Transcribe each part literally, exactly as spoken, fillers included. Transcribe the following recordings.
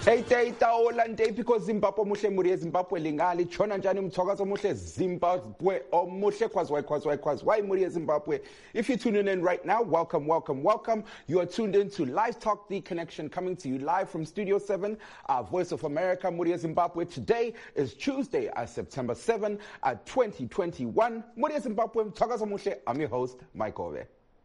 Teite itaolande because Zimbabwe muhle muri Zimbabwe lingali chona njani mthokazo muhle Zimbabwe omuhle kwazwa kwazwa kwazwa muri Zimbabwe. If you're tuning in right now, welcome, welcome, welcome. You are tuned in to Live Talk The Connection, coming to you live from Studio seven, uh, Voice of America, Muri Zimbabwe. Today is Tuesday, uh, September seventh, uh, twenty twenty-one. Muri Zimbabwe mthokazo muhle. I'm your host, Mike Ove.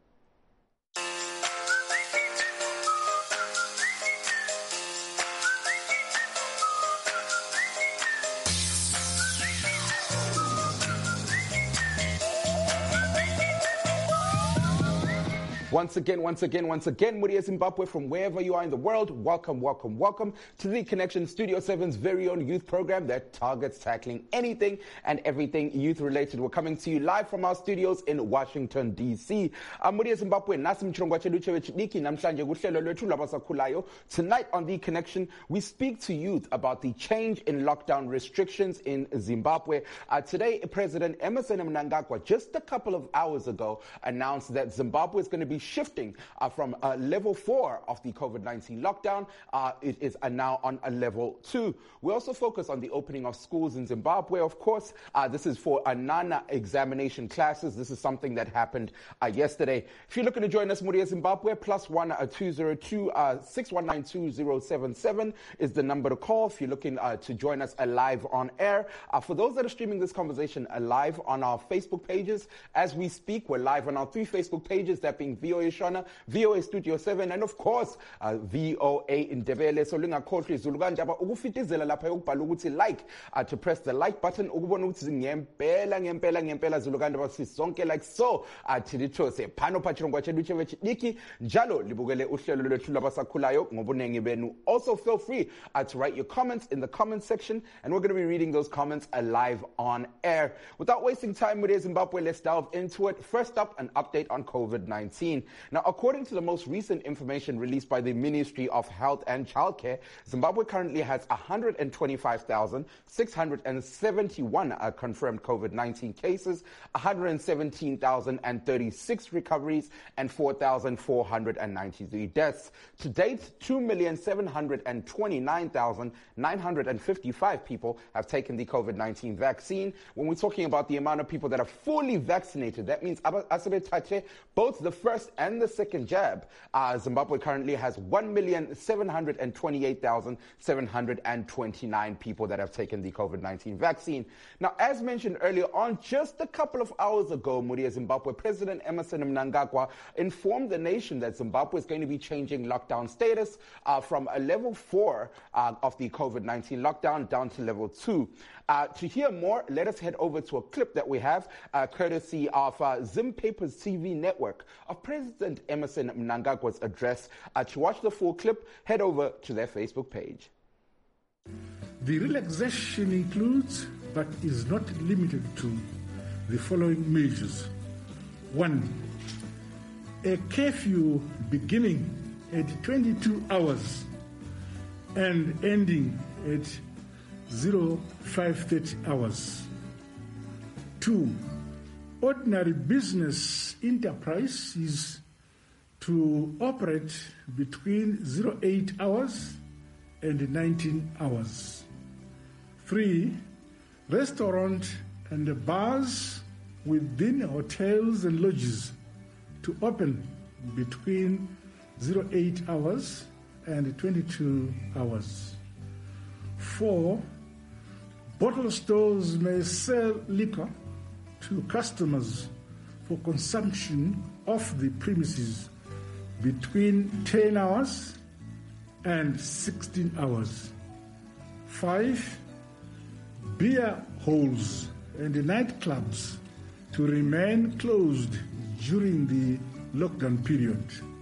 Once again, once again, once again, Muri Zimbabwe, from wherever you are in the world, welcome, welcome, welcome to The Connection, Studio seven's very own youth program that targets tackling anything and everything youth-related. We're coming to you live from our studios in Washington, D C. Um, Muri Zimbabwe, nasi mchirongwa chedu chewechidiki, namhlanje kuhlelo lwethu labasakhulayo. Tonight on The Connection, we speak to youth about the change in lockdown restrictions in Zimbabwe. Uh, today, President Emmerson Mnangagwa, just a couple of hours ago, announced that Zimbabwe is going to be shifting uh, from uh, level four of the COVID nineteen lockdown. Uh, it is uh, now on a level two. We also focus on the opening of schools in Zimbabwe. Of course, uh, this is for a non-examination classes. This is something that happened uh, yesterday. If you're looking to join us, Muri Zimbabwe, plus one uh, two zero two uh, six one nine two zero seven seven is the number to call if you're looking uh, to join us uh, live on air. Uh, for those that are streaming this conversation uh, live on our Facebook pages, as we speak, we're live on our three Facebook pages, that being V O A Shona, V O A Studio seven, and of course, uh, V O A Indebele. So lingakhohlwa izulu kanjaba ukufitizela lapha yokubhala ukuthi like, uh, to press the like button ukubona ukuthi ngempela ngempela ngempela zulu kanjaba sisonke like so. Uh, Tilithose phano phachirongwa chedu chewechidiki njalo libukele uhlelo lwethu labasakhulayo ngobunengi benu. Also feel free uh, to write your comments in the comments section, and we're going to be reading those comments uh, live on air. Without wasting time with Zimbabwe, let's delve into it. First up, an update on COVID nineteen. Now, according to the most recent information released by the Ministry of Health and Childcare, Zimbabwe currently has one hundred twenty-five thousand six hundred seventy-one uh, confirmed COVID nineteen cases, one hundred seventeen thousand thirty-six recoveries, and four thousand four hundred ninety-three deaths. To date, two million seven hundred twenty-nine thousand nine hundred fifty-five people have taken the COVID nineteen vaccine. When we're talking about the amount of people that are fully vaccinated, that means both the first and the second jab, uh, Zimbabwe currently has one million seven hundred twenty-eight thousand seven hundred twenty-nine people that have taken the COVID nineteen vaccine. Now, as mentioned earlier on, just a couple of hours ago, Muri Zimbabwe, President Emmerson Mnangagwa informed the nation that Zimbabwe is going to be changing lockdown status uh, from a level four uh, of the COVID nineteen lockdown down to level two. Uh, to hear more, let us head over to a clip that we have, uh, courtesy of uh, Zim Papers T V network, of President Emmerson Mnangagwa's address. Uh, to watch the full clip, head over to their Facebook page. The relaxation includes, but is not limited to, the following measures. One, a curfew beginning at twenty-two hours and ending at five thirty hours. Two, ordinary business enterprise is to operate between eight hours and nineteen hours. Three, restaurant and bars within hotels and lodges to open between eight hours and twenty-two hours. Four, bottle stores may sell liquor to customers for consumption off the premises between ten hours and sixteen hours. Five, beer halls and nightclubs to remain closed during the lockdown period.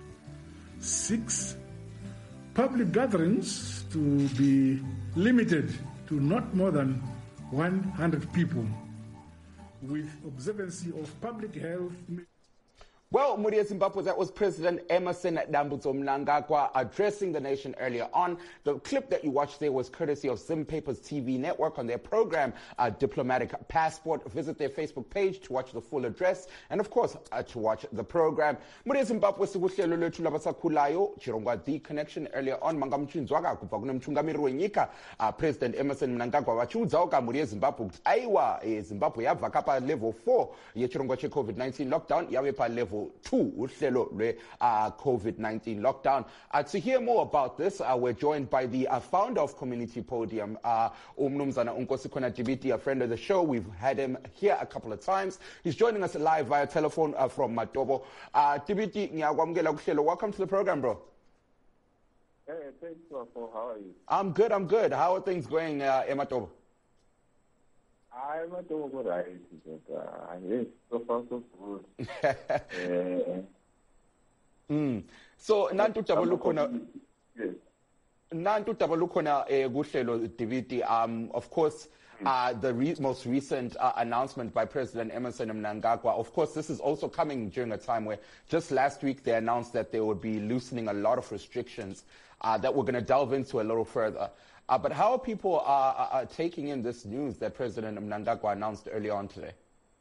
Six, public gatherings to be limited to not more than one hundred people with observance of public health. Well, Mudia Zimbabwe, that was President Emmerson Dambudzo Mnangagwa addressing the nation earlier on. The clip that you watched there was courtesy of Zim Papers T V network on their program, uh, Diplomatic Passport. Visit their Facebook page to watch the full address and, of course, uh, to watch the program. Mudia Zimbabwe, sikuhlelo lethu labasakhulayo, chirongwa The Connection earlier on. Mangamchinzwaka kubva kune mchungamiri wenyika, uh, President Emmerson Mnangagwa vachiudzawo ka Mudia Zimbabwe kuti aiwa Zimbabwe yabva kapa level four yechirongwa che COVID nineteen lockdown yave pa level two uhlelo lwe uh, COVID nineteen lockdown. Uh, to hear more about this, uh, we're joined by the uh, founder of Community Podium, uh, Umnumzana Unkosikona Dibiti, a friend of the show. We've had him here a couple of times. He's joining us live via telephone uh, from Matobo. Uh, Dibiti, welcome to the program, bro. Hey, thanks for how are you? I'm good, I'm good. How are things going uh, in Matobo? I'm not over right, but uh, yes, so far so good. uh, mm. So, nantu tabalukona. Yes. Nantu tabalukona guhlelo Diviti. Um, of course, uh, the re- most recent uh, announcement by President Emmerson Mnangagwa. Of course, this is also coming during a time where just last week they announced that they would be loosening a lot of restrictions uh, that we're going to delve into a little further. Uh, but how are people uh, uh, taking in this news that President Mnangagwa announced earlier on today?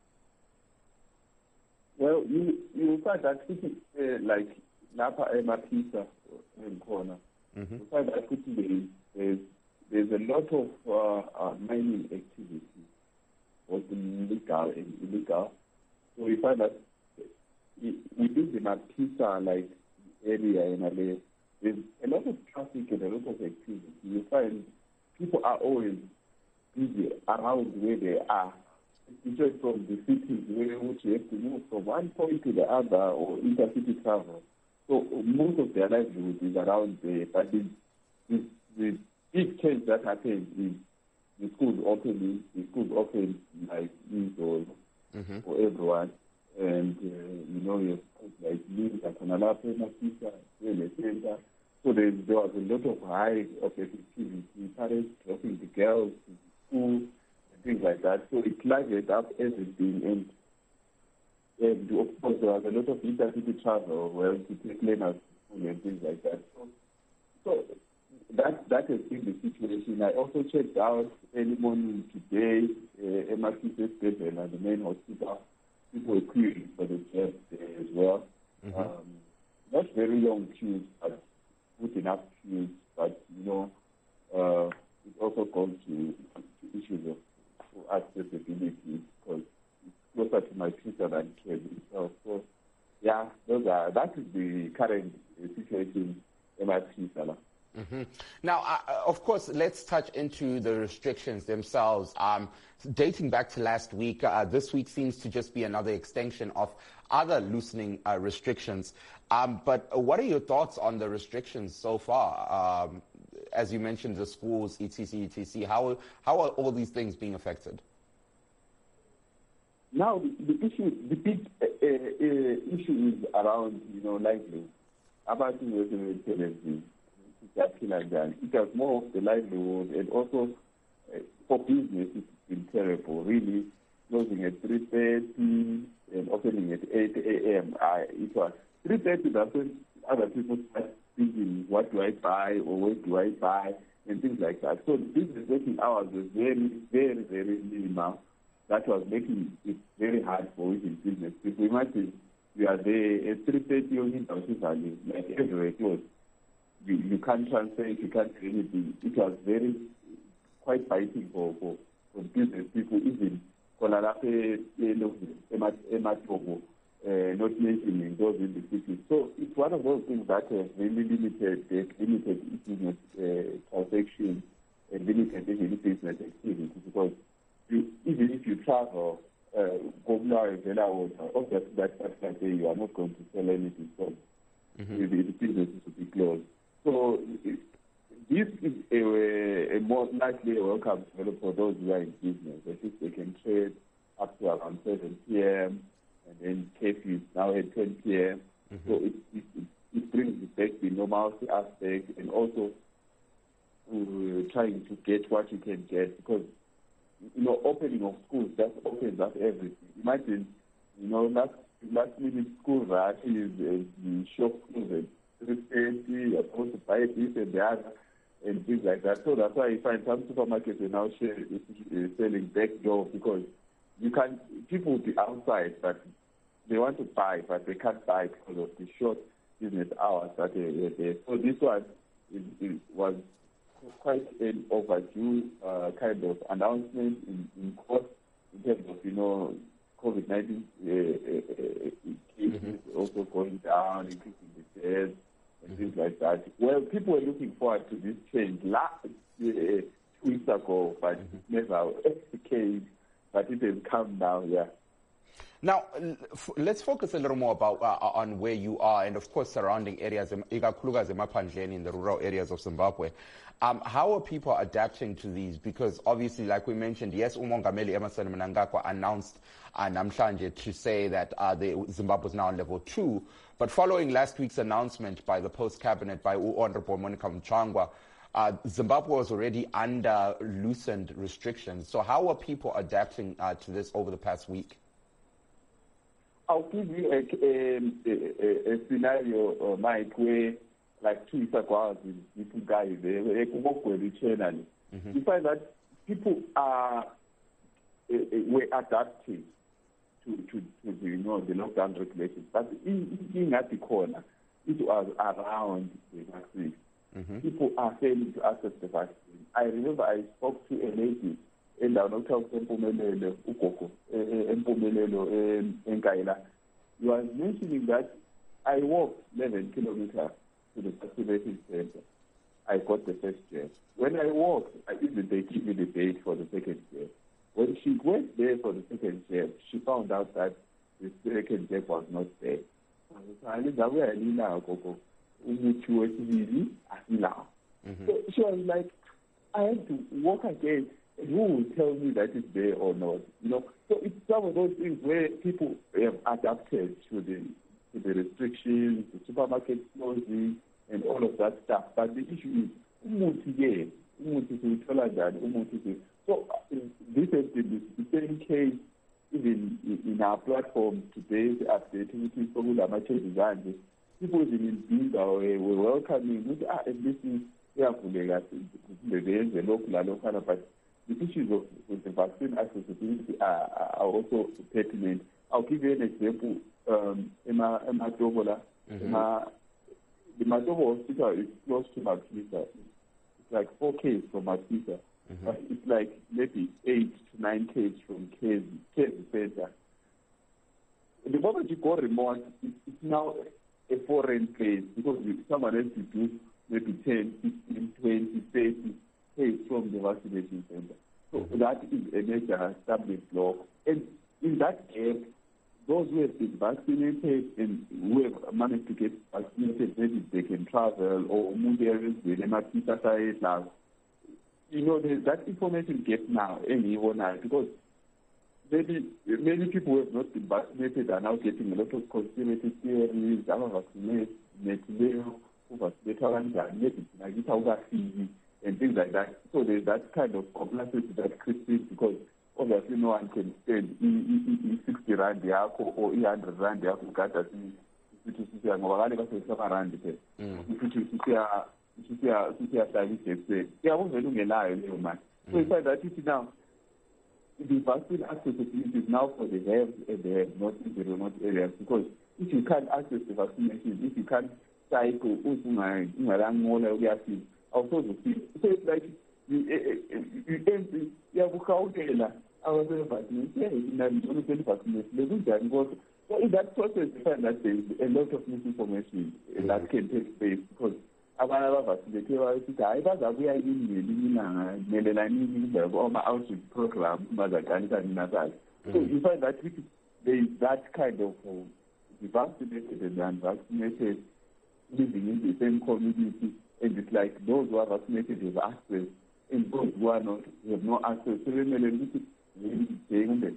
Well, you you find that uh, like Napa Emapisa in corner. You find that there's, there's a lot of uh, uh, mining activity, both legal and illegal. So we find that within the Mapisa like area in Malay, there's a lot of traffic and a lot of activity. You find people are always busy around where they are, especially from the cities where which you have to move from one point to the other or intercity travel. So most of their livelihood is around there. But the, the, the big change that happens is the schools opening, the schools open like this or mm-hmm. for everyone. And, uh, you know, you have like Lisa, Kanalapa, Masisa, Rele Center. So there, there was a lot of high of activity, parents dropping the girls to school and things like that. So it lighted up everything. And, and of course, there was a lot of intercity travel where to take learners to school and things like that. So, so that, that has been the situation. I also checked out early morning today, uh, M R T station and the main hospital. People were queuing for the jobs there as well. Mm-hmm. Um, not very long queues, but good enough queues. But, you know, uh, it also comes to, to issues of accessibility because it's closer to my sister than Kevin itself. So, yeah, those are, that is the current uh, situation in my sister. Mm-hmm. Now, uh, of course, let's touch into the restrictions themselves. Um, dating back to last week, uh, this week seems to just be another extension of other loosening uh, restrictions. Um, but uh, what are your thoughts on the restrictions so far? Um, as you mentioned, the schools, et cetera, et cetera. How, how are all these things being affected? Now, the, the issue, the big uh, uh, issue is around, you know, livelihood. About the tendency. It has more of the livelihood, and also uh, for business it's been terrible. Really, closing at three thirty and opening at eight a.m. Uh, it was three thirty. That's when other people start thinking, "What do I buy?" or "Where do I buy?" and things like that. So the business working hours was very, very, very minimal. That was making it very hard for even business people. Imagine you are there at three thirty or like everywhere closed. You, you can't transfer it, you can't do anything. It was very, quite biting for, for, for business people, even Kolarape, Ematobo, uh, not mentioning those in the city. So it's one of those things that has really limited, uh, limited business uh, transactions and limited even business activity because you, even if you travel, uh, obviously that particular day you are not going to sell anything, so mm-hmm. the, the businesses will be closed. So this is a, a more likely welcome for those who are in business. At least they can trade up to around seven p.m. and then curfew is now at ten p.m. Mm-hmm. So it, it, it brings back the normalcy aspect and also uh, trying to get what you can get because, you know, opening of schools, that opens up everything. Imagine, you know, last last minute school rush is uh, the shop closes at three thirty, you're supposed to buy this and the other, and things like that. So that's why you find some supermarkets are now share, uh, selling back door, because you can people will be outside, but they want to buy, but they can't buy because of the short business hours that they are there. So this one is, is, was quite an overdue uh, kind of announcement in, in court in terms of, you know, COVID nineteen uh, uh, cases mm-hmm. also going down, increasing the deaths and things like that. Well, people were looking forward to this change last uh, two weeks ago, but mm-hmm. never the case. But it has come now, yeah. Now, f- let's focus a little more about uh, on where you are and, of course, surrounding areas, in the rural areas of Zimbabwe. Um, how are people adapting to these? Because obviously, like we mentioned, yes, Umongameli Emmerson Mnangagwa announced uh, namhlanje to say that uh, the, Zimbabwe is now on level two. But following last week's announcement by the post-cabinet, by Honorable Monica Mchangwa, uh, Zimbabwe was already under loosened restrictions. So how are people adapting uh, to this over the past week? I'll give you a, a, a, a scenario, uh, Mike, where like two weeks ago, these two guys, they work with each other. You find that people are uh, were adapting to, to, to the, you know, the lockdown regulations. But in, in at the corner, it was around the vaccine. Mm-hmm. People are failing to access the vaccine. I remember I spoke to a lady in the Hotel Empumelelo, Ukoko, Empumelelo, Enkaila. You was mentioning that I walked eleven kilometers to the vaccination center. I got the first jab. When I walked, I even they give me the date for the second jab. When she went there for the second jab, she found out that the second jab was not there. So she was like, I have to walk again. And who will tell me that it's there or not? You know, so it's some of those things where people have adapted to the to the restrictions, the supermarket closing, and all of that stuff. But the issue is, umuthi umuthi so uh, this has been the same case even in, in our platform today. The activities people even in Binga were welcoming. Which are at least they are the local, but the issues of with the vaccine accessibility are, are also pertinent. I'll give you an example. Um, in my, in my Dobola, mm-hmm. my, the Madobo hospital is close to Mapisa. It's like four Ks from Mapisa, mm-hmm. but it's like maybe eight to nine Ks from K's Center. The moment you go remote, it's, it's now a foreign place because someone has to do maybe ten, fifteen, twenty, thirty Ks from the vaccination center. So mm-hmm. that is a major established law. And in that gap, those who have been vaccinated and who have managed to get vaccinated, maybe they can travel or move areas with M R T now. You know, there's that information gap now, because maybe many people who have not been vaccinated are now getting a lot of conspiracy theories, and things like that. So there's that kind of complacency that creeps in because obviously no one can spend sixty rand yakho or one hundred rand yakho ukada sithi sisiya ngoba kale kasesaba rand ke sithi sisiya sisiya sisiya hlalisa ekseni iyabuzela ungelayo leyo mali. So it's like that it now the vaccine accessibility is now for the haves and the have not in the remote areas, because if you can't access the vaccination, if you can't cycle ungalangola uyafika also the feel. So it's like you you you our vaccinated, so in that process, you find that there is a lot of misinformation mm-hmm. that can take place because our vaccinated we are in the outreach program. So you find that there is that kind of uh, the vaccinated and the unvaccinated living in the same community, and it's like those who are vaccinated have access, and those who are not have no access. So saying that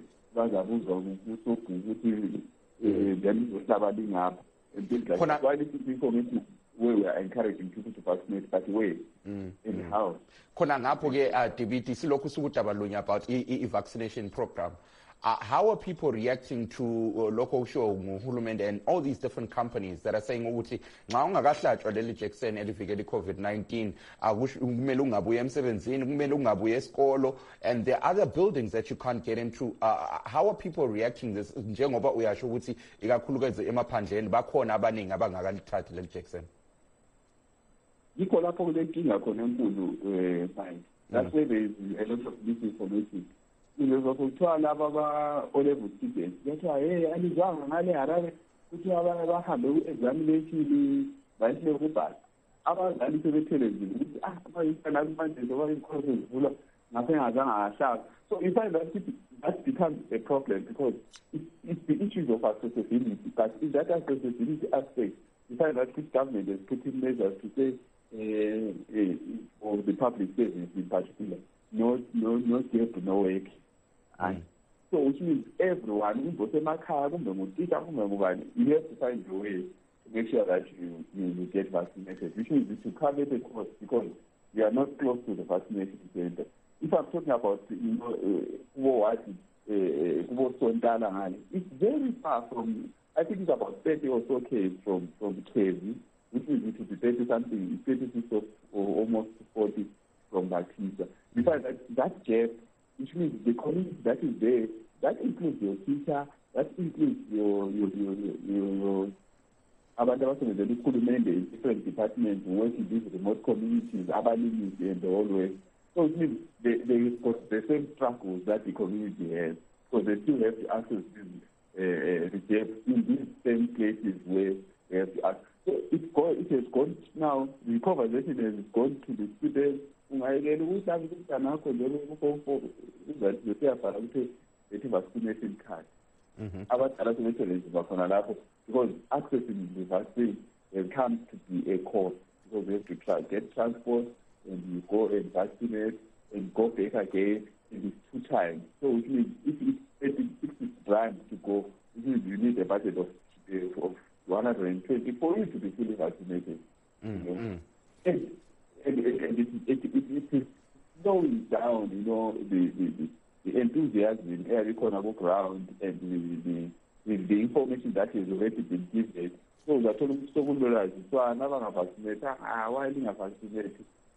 why this is information where we are encouraging people to vaccinate, but where mm. and how. Khona ngapho ke D B T silokhu sikudabalunya about i vaccination program. Uh, how are people reacting to uh, local show nguhulumende and all these different companies that are saying ukuthi nxa ungakahlatshwa leli jekiseni elivikela i-COVID nineteen kumele ungabuye emsebenzini, kumele ungabuye esikolo, and there are other buildings that you can't get into. Uh, how are people reacting this njengoba uyasho ukuthi ikakhulukazi emaphandleni bakhona abaningi abangakalithathi leli jekiseni? Yikho lapho kulenkinga khona enkulu eh manje. That's where there is a lot of misinformation. Ilezwa kuthiwa laba ba-O level students bethiwa hey alizwanga ngale Harare kuthi abanye bahambe ku-examination bayehle kubhala. Abazali sebethelezile ukuthi ah bayisana manje njengoba izikolo zivulwa ngaphe ngazange ahlaba. So you find that that becomes a problem because it, it's the issues of accessibility. But in that accessibility aspect, you find that this government has put in measures to say uh, uh, for the public service in particular, no no no gap, no work. And so which means everyone, you have to find a way to make sure that you, you, you get vaccinated, which means to cover the cost because we are not close to the vaccination center. If I'm talking about, you know, what uh, it's very far from, I think it's about thirty or so K from, from Kevi, which means it will be thirty something, thirty-six or, or almost forty from Batista. Because that, that gap, which means the community that is there, that includes your teacher, that includes your your your your, your abantu abasebenza kuhulumende in different departments work in these remote communities, abalimi and the whole way. So it means they they got the same struggles that the community has. So they still have to access this uh, the gap in these same places where they have to access. So it's go, it has gone now. The conversation has gone to the students. Ungayekela ukuthi abantwana akho njalo ukufo izathi besiyafana ukuthi bethi vaccination card. Abadala sebethelezi bakhona lapho because accessing the vaccine it comes to be a cost because you have to try get transport and you go and vaccinate and go back again and it's two times. So which means if it's thirty-six rand to go, it means you need a budget of uh, of one hundred twenty for you to be fully vaccinated. Mm-hmm. You know? And And, and it, it, it, it is slowing down, you know, the, the, the enthusiasm in every corner of ground and the, the, the information that has already been given. So that all so realize so another vaccinated, ah, why being vaccinated?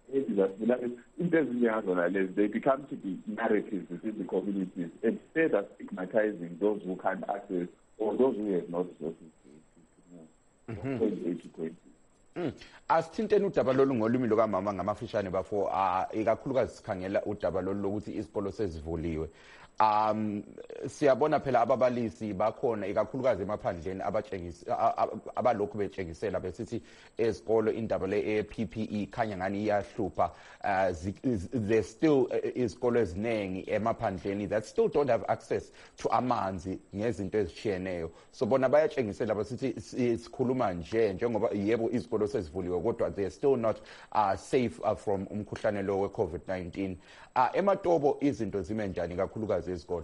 They become to be narratives within the communities instead of stigmatizing those who can't access or those who have not resources to, to, to move. Mm-hmm. Mm. Asithintene udaba lolu ngolimi lokamama ngamafishane bafo uh, ikakhulukazi sikhangela udaba lolu lokuthi isikolo sezivuliwe. Um siyabona phela ababalisi bakhona ikakhulukazi emaphandleni abatshengisa abalokhu betshengisela besithi esikolo indaba le P P E khanya ngani iyahlupha. There's still isikolo eziningi emaphandleni that still don't have access to amanzi ngezinto ezitshiyeneyo. So bona bayatshengisela besithi sikhuluma nje njengoba yebo isikolo sezivuliwe kodwa they are still not uh, safe uh, from umkhuhlane lo we COVID nineteen. Uh, ematobo izinto zime njani kakhulukazi ezikolo?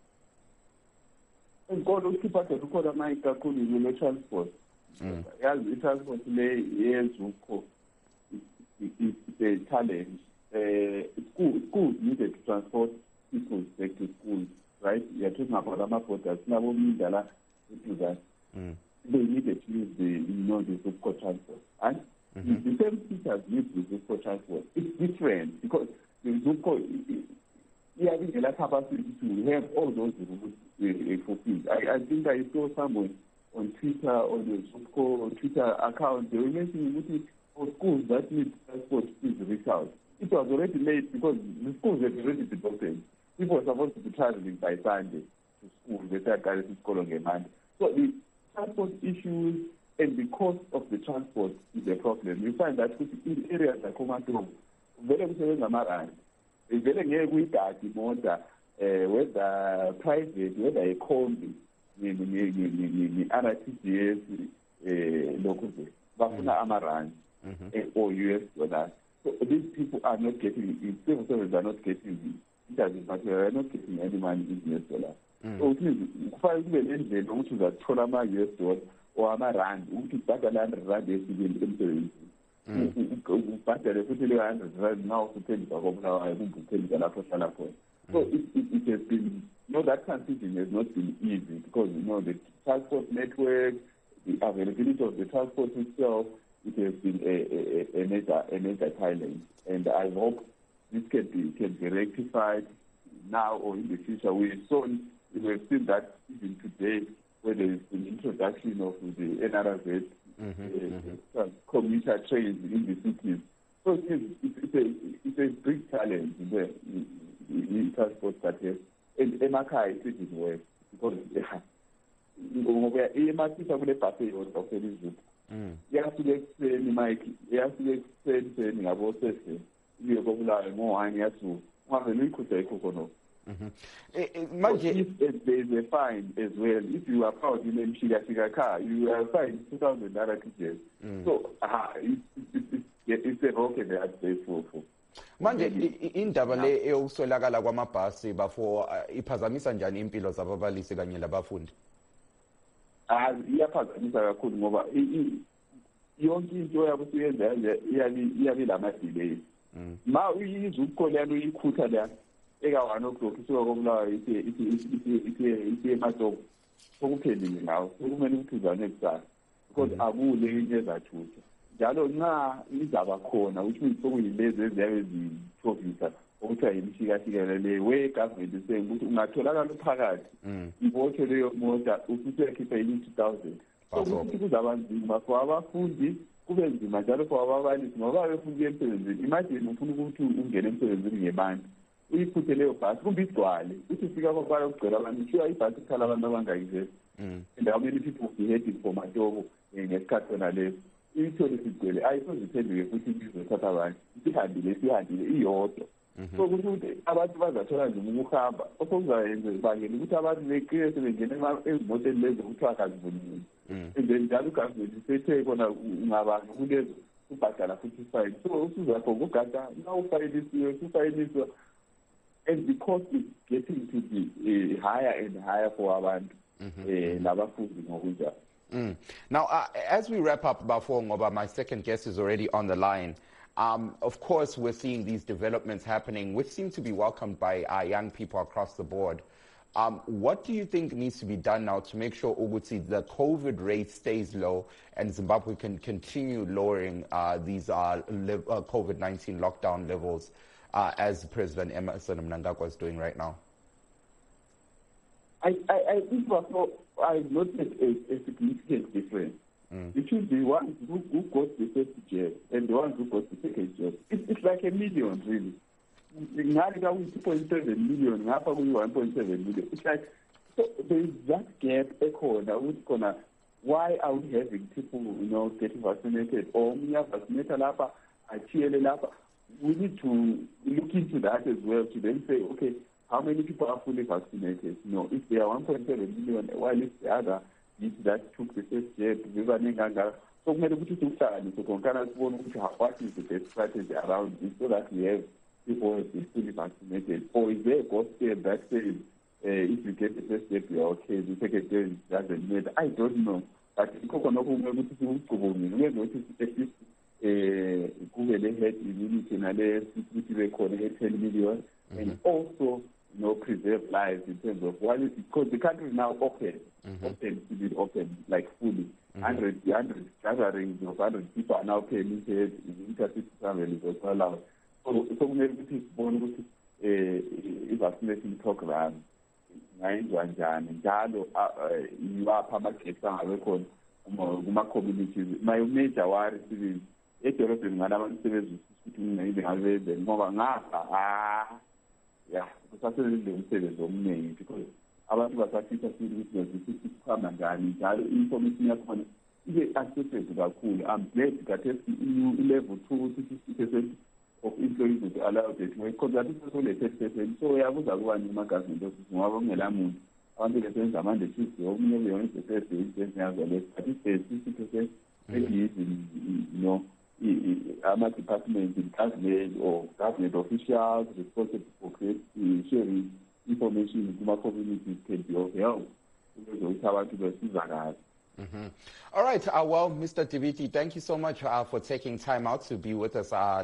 Ezikolo ukhiphathe ukhona manje kakhulu le transport. Yazi i-transport le yezukho is a challenge. Uh, school schools needed to transport people back to school, right? You're talking about ama-borders. Nabo mindala do that. Mm. They needed to use the you know the Zupco transport. And mm-hmm. the same teachers use the Zupco transport. It's different because the Zupco yeah, I think the capacity to have all those rules uh, fulfilled. I, I think I saw someone on Twitter, on the Zupco on Twitter account, they were mentioning for schools that need transport, please reach out. It was already late because the schools had already been open. People were supposed to be traveling by Sunday to school. They said, guys, it's school on Monday. So the transport issues and the cost of the transport is a problem. You find that in areas like Komantro, very much around. Vele ngeke kuyigadi imoda eh whether private whether a combi ni ni ni ni R T G S eh lokho nje bafuna amarand or U S dollars. So these people are not getting in civil service are not getting it as but they are not getting any money in U S dollars. So kufanele kube nendlela ukuthi uzathola ama U S dollars or amarand ukuthi ubhadala one hundred rand esibili emsebenzini. Ubhadale futhi le one hundred rand now uthengisa kobulawayo kumbe uthengisa lapho hlala khona. So it, it, it has been you know, that transition has not been easy because, you know, the transport network, the availability of the transport itself, it has been a, a, a, major, a major challenge. And I hope this can be, can be rectified now or in the future. We saw, we have seen that even today, where there is an introduction of the N R Z mm-hmm, uh, mm-hmm. commuter trains in the cities. So it is, it's, a, it's a big challenge in the in, in transport sector. And Emakai, it is worse because emathisa kule bhasi yodwa kuselizwe iyasuke ekuseni mike iyasuke ekuseni ngabo sese iye kokulayo ngo-one yasuka ungavele uyikhuthe ikho khonoko. Manje there is a fine as well. If you are proud in a Mshika car, you are fined two thousand naira to jail. So uh, it, it, it, it, it's a rock and a hard place for for. Manje indaba le eyokuswelakala kwamabhasi bafo iphazamisa njani impilo zababalisi kanye labafundi? Ah, iyaphazamisa kakhulu ngoba yonke into yabo siyenza nje iyabi lama delays. Ma uyizwe ukholana uyikhutha la eka one o'clock isuka komlayo ithi ithi ithi ithi ematoko okuphelile ngawo sokumele ukuthi uzane kusasa because akule into ezathutha njalo nxa izaba khona ukuthi sokuyilezi eziyabe zithovisa okuthiwa yimshikashikele we-government saying ukuthi ungatholakala phakathi ibothe leyo mota ususekhipha two thousand so ukuthi kuzaba nzima for abafundi kube nzima njalo for ababalisi ngoba befuna ukuya emsebenzini. Imagine ufuna ukuthi ungene emsebenzini ngebantu uyiphuthe leyo bhasi kumbe igcwale uthi ufika kwabala ukugcwela abantu shuwa ibhasi ikhala abantu abangayivesi and how many people will be heading for Matobo ngesikhathi sona leso iyithole sigcwele ayisoziphenduke futhi izothatha abantu isihambile isihambile iyodwa. So ukuthi ukuthi abantu bazathola nzima ukuhamba okuzayenza bangela ukuthi abantu beqile sebengene ezimoteni lezo kuthiwa akazivunile and then njalo ugovernment isethe kona ungabantu kulezo ubhadala futhi fine. So usuzakho ngogada na ufayilisiwe ufayilisiwe and the cost is getting to be uh, higher and higher for abantu labafundi ngokunjalo. Mm. Now, uh, as we wrap up, Bafo Ngoba, my second guest is already on the line. Um, of course, we're seeing these developments happening, which seem to be welcomed by our young people across the board. Um, what do you think needs to be done now to make sure Uguti, the COVID rate stays low and Zimbabwe can continue lowering uh, these uh, li- uh, COVID nineteen lockdown levels uh, as President Emmerson Mnangagwa is doing right now? I, I, I think Bafo, I noticed a, a significant difference. Mm. Between the ones who, who got the first jab and the ones who got the second jab. It, it's like a million, really. two point seven million, one point seven million. It's like, so there is that gap echo. Why are we having people, you know, getting vaccinated? Or we are vaccinated, we need to look into that as well to then say, okay, how many people are fully vaccinated? You know, if there are one point seven million, while if the other that took the first jab, so many people so what is the best strategy around it so that we have people who are fully vaccinated? Or is there a gospel that says uh, if you get the first jab, you're okay, the second jab doesn't matter? I don't know. But we notice at least Google head immunity and other security record ten million and also you know, preserve lives in terms of why, because the country is now open, mm-hmm. open, to be open, like fully. Mm-hmm. Hundred, hundred gatherings of hundred people are now permitted. Intercity travel is also allowed. So, so we have this born a vaccination program. Ngayizwa njani njalo iwapha amagcisa ngabekhona kuma communities mayomejor wari sibi edolobheni ngalabantu sebezisa ukuthi ngibe ngabeze ngoba ngapha ah yeah kusasebenza umsebenzi omningi because abantu basafisa ukuthi ukuthi kuhamba njani njalo information yakhona ibe accessible kakhulu. I'm glad that i level two sixty percent of employees would allow that way because that is only thirty percent. So yabuza kubani ama-government office ngoba kungela muntu abantu besenza amande fifty omunye beyona the-first yazo le but if there's sixty percent maybe even you know ama-departments in government or government officials responsible for creating sharing information kuma-communities can be of help ukuze ukuthi abantu besizakale. Mm-hmm. All right. Uh, well, Mister Diviti, thank you so much uh, for taking time out to be with us. Uh,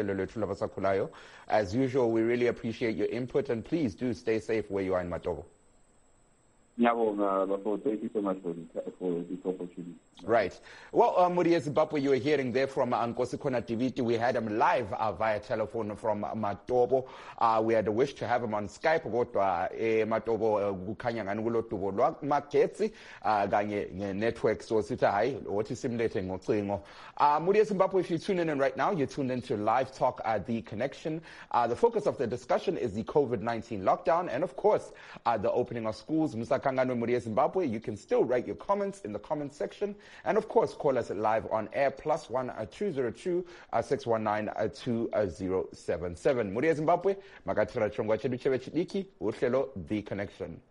As usual, we really appreciate your input, and please do stay safe where you are in Matobo. Thank you so much for, the, for this opportunity. Right. Well, uh, Muria Zimbabwe, you were hearing there from uh, Nkosikona Diviti. We had him live uh, via telephone from uh, Matobo. Uh, we had a wish to have him on Skype. Kodwa eh, Matobo kukhanya ngani kulodubo lwamagetsi kanye network so sithi hayi othi simlethe ngocingo. Uh, Muria Zimbabwe, if you tune in right now, you're tuned into Live Talk at The Connection. Uh, the focus of the discussion is the COVID nineteen lockdown and, of course, uh, the opening of schools. Musa Kangano, Muria Zimbabwe, you can still write your comments in the comment section. And, of course, call us live on air, plus one uh, two zero two uh, six one nine uh, two zero seven seven. Muria Zimbabwe, makatira chongwa chedu chewe chidiki, uhlelo The Connection.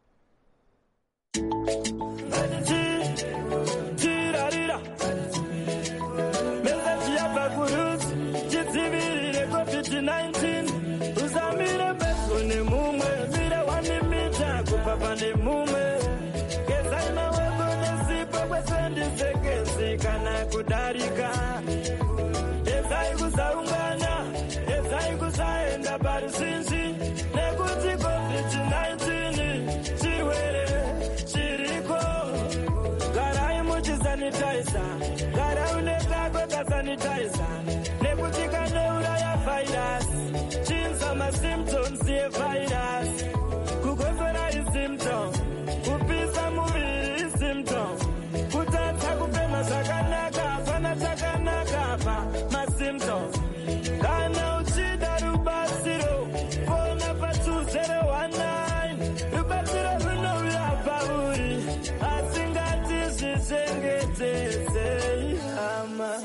Kana kudarika ezai kusaungana ezai kusaenda parisinzi nekuti covid nineteen chirwere chiriko garai muchisanitiza garai unekako kasanitiza nekuti kaneuraya virus chinza masymptoms yevirus kukosora isymptom kupisa muviri isymptom kutatsa kupema zvakanaka hapana chakanaka pa masymptoms kana uchida rubatsiro fona pa two zero one nine rubatsiro runouya pauri asingati zvichengetedze hama.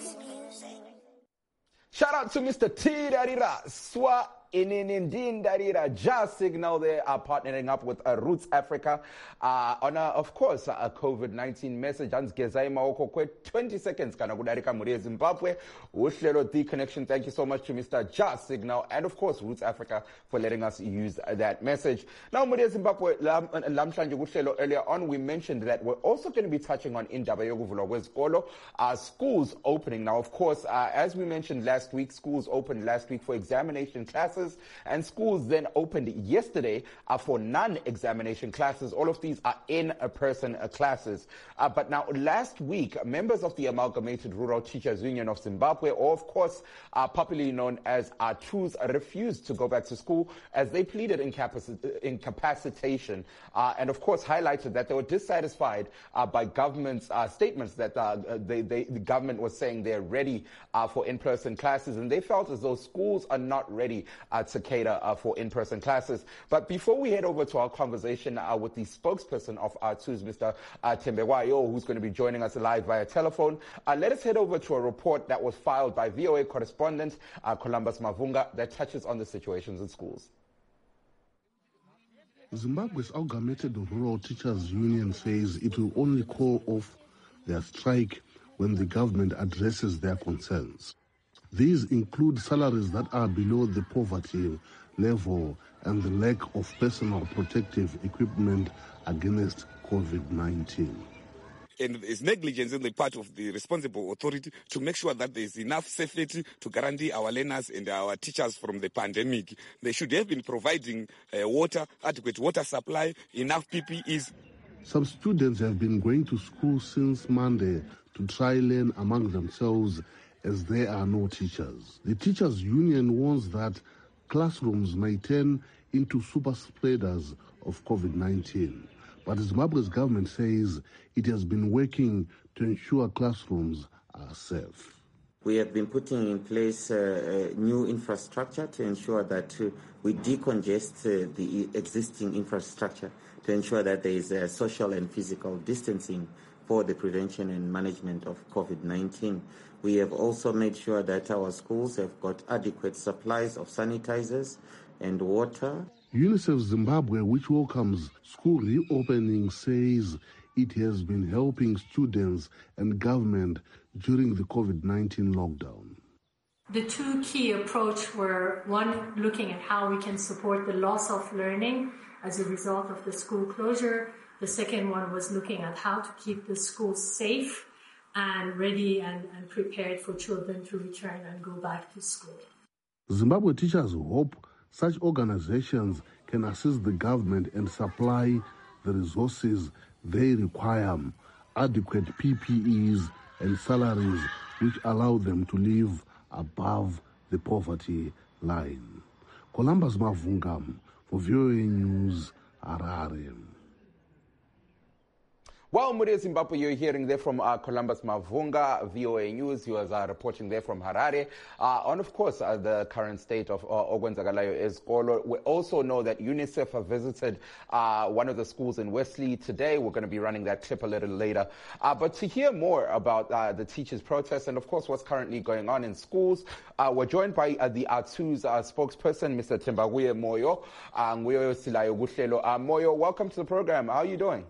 Shout out to Mister T. Darira Swa Inindin Darira Jazz Signal. They are partnering up with uh, Roots Africa uh, on, a, of course, a COVID nineteen message. twenty seconds. Kana kudarika Muria Zimbabwe. Uhlelo The Connection. Thank you so much to Mister Jazz Signal and, of course, Roots Africa for letting us use that message. Now, Muria Zimbabwe, Lamshanje Uhlelo, earlier on, we mentioned that we're also going to be touching on Indaba Yokuvulwa Kwezikolo, uh, schools opening. Now, of course, uh, as we mentioned last week, schools opened last week for examination classes, and schools then opened yesterday uh, for non-examination classes. All of these are in-person uh, classes. Uh, but now, last week, members of the Amalgamated Rural Teachers Union of Zimbabwe, or of course, uh, popularly known as A T U Z, refused to go back to school as they pleaded incapac- incapacitation uh, and, of course, highlighted that they were dissatisfied uh, by government's uh, statements that uh, they, they, the government was saying they're ready uh, for in-person classes, and they felt as though schools are not ready uh, to cater uh, for in-person classes. But before we head over to our conversation uh, with the spokesperson of A T U Z, Mister Uh, Tembewayo, who's going to be joining us live via telephone, uh, let us head over to a report that was filed by V O A correspondent uh, Columbus Mavunga that touches on the situations in schools. Zimbabwe's Amalgamated Rural Teachers Union says it will only call off their strike when the government addresses their concerns. These include salaries that are below the poverty level and the lack of personal protective equipment against COVID nineteen. And there's negligence on the part of the responsible authority to make sure that there's enough safety to guarantee our learners and our teachers from the pandemic. They should have been providing uh, water, adequate water supply, enough P P Es. Some students have been going to school since Monday to try learn among themselves as there are no teachers. The teachers' union warns that classrooms may turn into super spreaders of COVID nineteen. But Zimbabwe's government says it has been working to ensure classrooms are safe. We have been putting in place uh, uh, new infrastructure to ensure that uh, we decongest uh, the existing infrastructure to ensure that there is uh, social and physical distancing for the prevention and management of COVID nineteen. We have also made sure that our schools have got adequate supplies of sanitizers and water. UNICEF Zimbabwe, which welcomes school reopening, says it has been helping students and government during the COVID nineteen lockdown. The two key approaches were, one, looking at how we can support the loss of learning as a result of the school closure, The second one was looking at how to keep the schools safe and ready and, and prepared for children to return and go back to school. Zimbabwe teachers hope such organizations can assist the government and supply the resources they require, adequate P P Es and salaries which allow them to live above the poverty line. Columbus Mavungam for V O A News, Harare. Well, Muria Zimbabwe, you're hearing there from uh, Columbus Mavunga, V O A News. He was uh, reporting there from Harare. Uh, on, of course, uh, the current state of uh, Okwenzakalayo Esikolo. We also know that UNICEF have visited uh, one of the schools in Wesley today. We're going to be running that clip a little later. Uh, but to hear more about uh, the teachers' protest and, of course, what's currently going on in schools, uh, we're joined by uh, the A T U's uh, spokesperson, Mister Thembabuye Moyo. Uh, uh, Moyo, welcome to the program. How are you doing?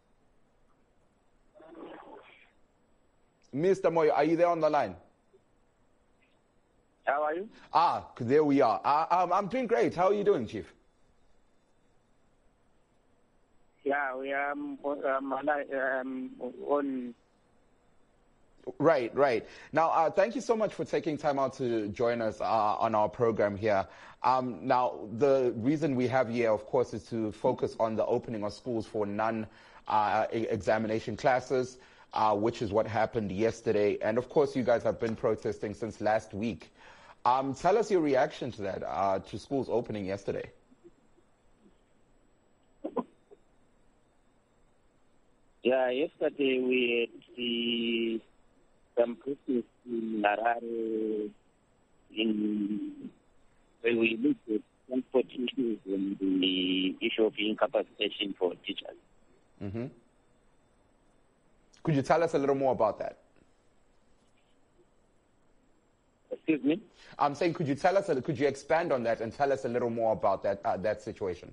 Mister Moyo, are you there on the line? How are you? Ah, there we are. Uh, um, I'm doing great. How are you doing, Chief? Yeah, we are um, um, um, on. Right, right. Now, uh, thank you so much for taking time out to join us uh, on our program here. Um, now, the reason we have here, of course, is to focus on the opening of schools for non-examination uh, classes. Uh, which is what happened yesterday. And, of course, you guys have been protesting since last week. Um, tell us your reaction to that, uh, to schools opening yesterday. Yeah, yesterday we had the, some protests in Harare in, where we looked at transport issues and the issue of incapacitation for teachers. Mm-hmm. Could you tell us a little more about that? Excuse me? I'm saying, could you tell us, could you expand on that and tell us a little more about that uh, that situation?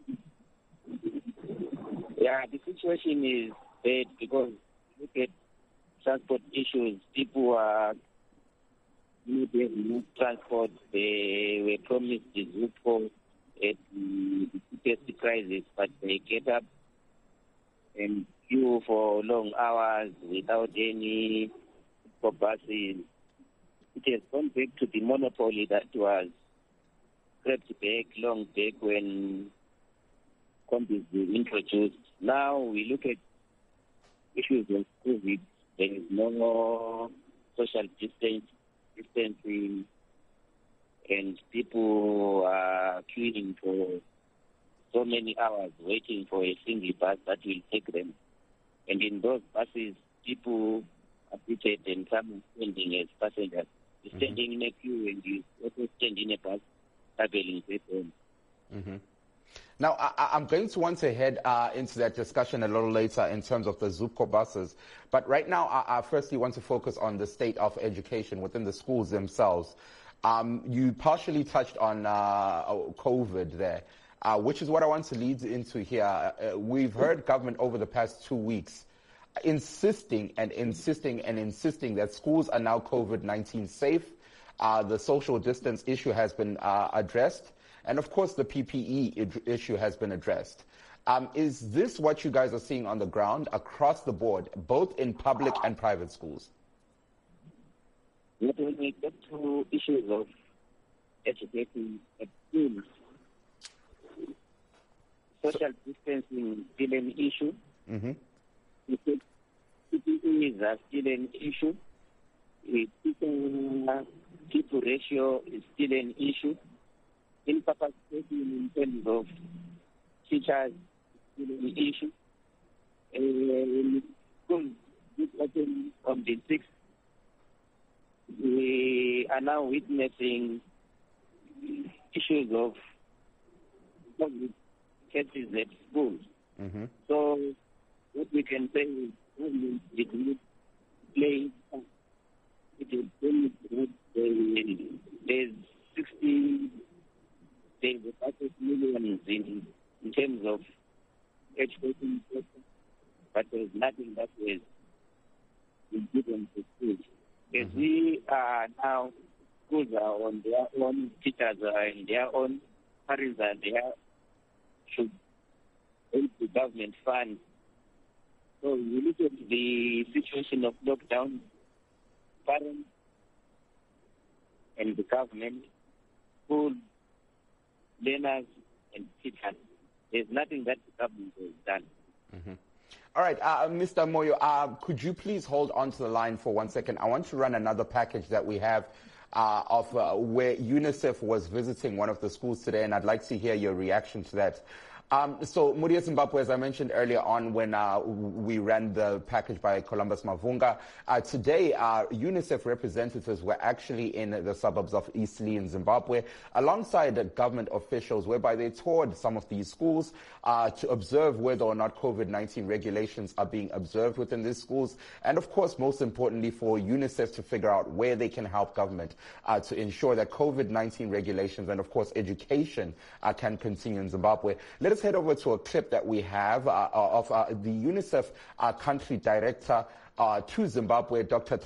Yeah, the situation is bad because look at transport issues. People are not having transport. They were promised the Zupo at the P T S D crisis, but they get up and queue for long hours without any for buses. It has gone back to the monopoly that was crept back long back when combis were introduced. Now we look at issues of COVID. There is no social distance, distancing, and people are queuing for so many hours waiting for a single bus that will take them. And in those buses, people are seated and some are standing as passengers. You're mm-hmm. standing in a queue and you also stand in a bus traveling people. Mm-hmm. Now, I, I'm going to want to head uh, into that discussion a little later in terms of the Zupco buses. But right now, I, I firstly want to focus on the state of education within the schools themselves. Um, you partially touched on uh, COVID there. Uh, which is what I want to lead into here. Uh, we've heard government over the past two weeks insisting and insisting and insisting that schools are now COVID nineteen safe. Uh, the social distance issue has been uh, addressed. And, of course, the P P E issue has been addressed. Um, is this what you guys are seeing on the ground across the board, both in public and private schools? When we get to issues of educating at schools, social distancing is still an issue. Mm-hmm. P P Es are still an issue. People ratio is still an issue. Incapacitation in terms of teachers is still an issue. And schools open on the sixth. We are now witnessing issues of public cases at schools. Mm-hmm. So what we can say is it will play it is there's sixty there's about millions in in terms of education, but there's nothing that is given to schools. As mm-hmm. we are now, schools are on their own, teachers are in their own, parents are there, should help the government fund So we look at the situation of lockdown, parents and the government, school, learners and teachers. There's nothing that the government has done. Mm-hmm. All right, uh, Mister Moyo, uh, could you please hold on to the line for one second? I want to run another package that we have uh, of uh, where UNICEF was visiting one of the schools today, and I'd like to hear your reaction to that. Um, so, Mudia Zimbabwe, as I mentioned earlier on when uh, we ran the package by Columbus Mavunga, uh, today uh, UNICEF representatives were actually in the suburbs of Eastleigh in Zimbabwe alongside uh, government officials, whereby they toured some of these schools uh, to observe whether or not COVID nineteen regulations are being observed within these schools, and of course, most importantly, for UNICEF to figure out where they can help government uh, to ensure that COVID nineteen regulations and, of course, education uh, can continue in Zimbabwe. Let us head over to a clip that we have uh, of uh, the UNICEF uh, country director uh, to Zimbabwe, Doctor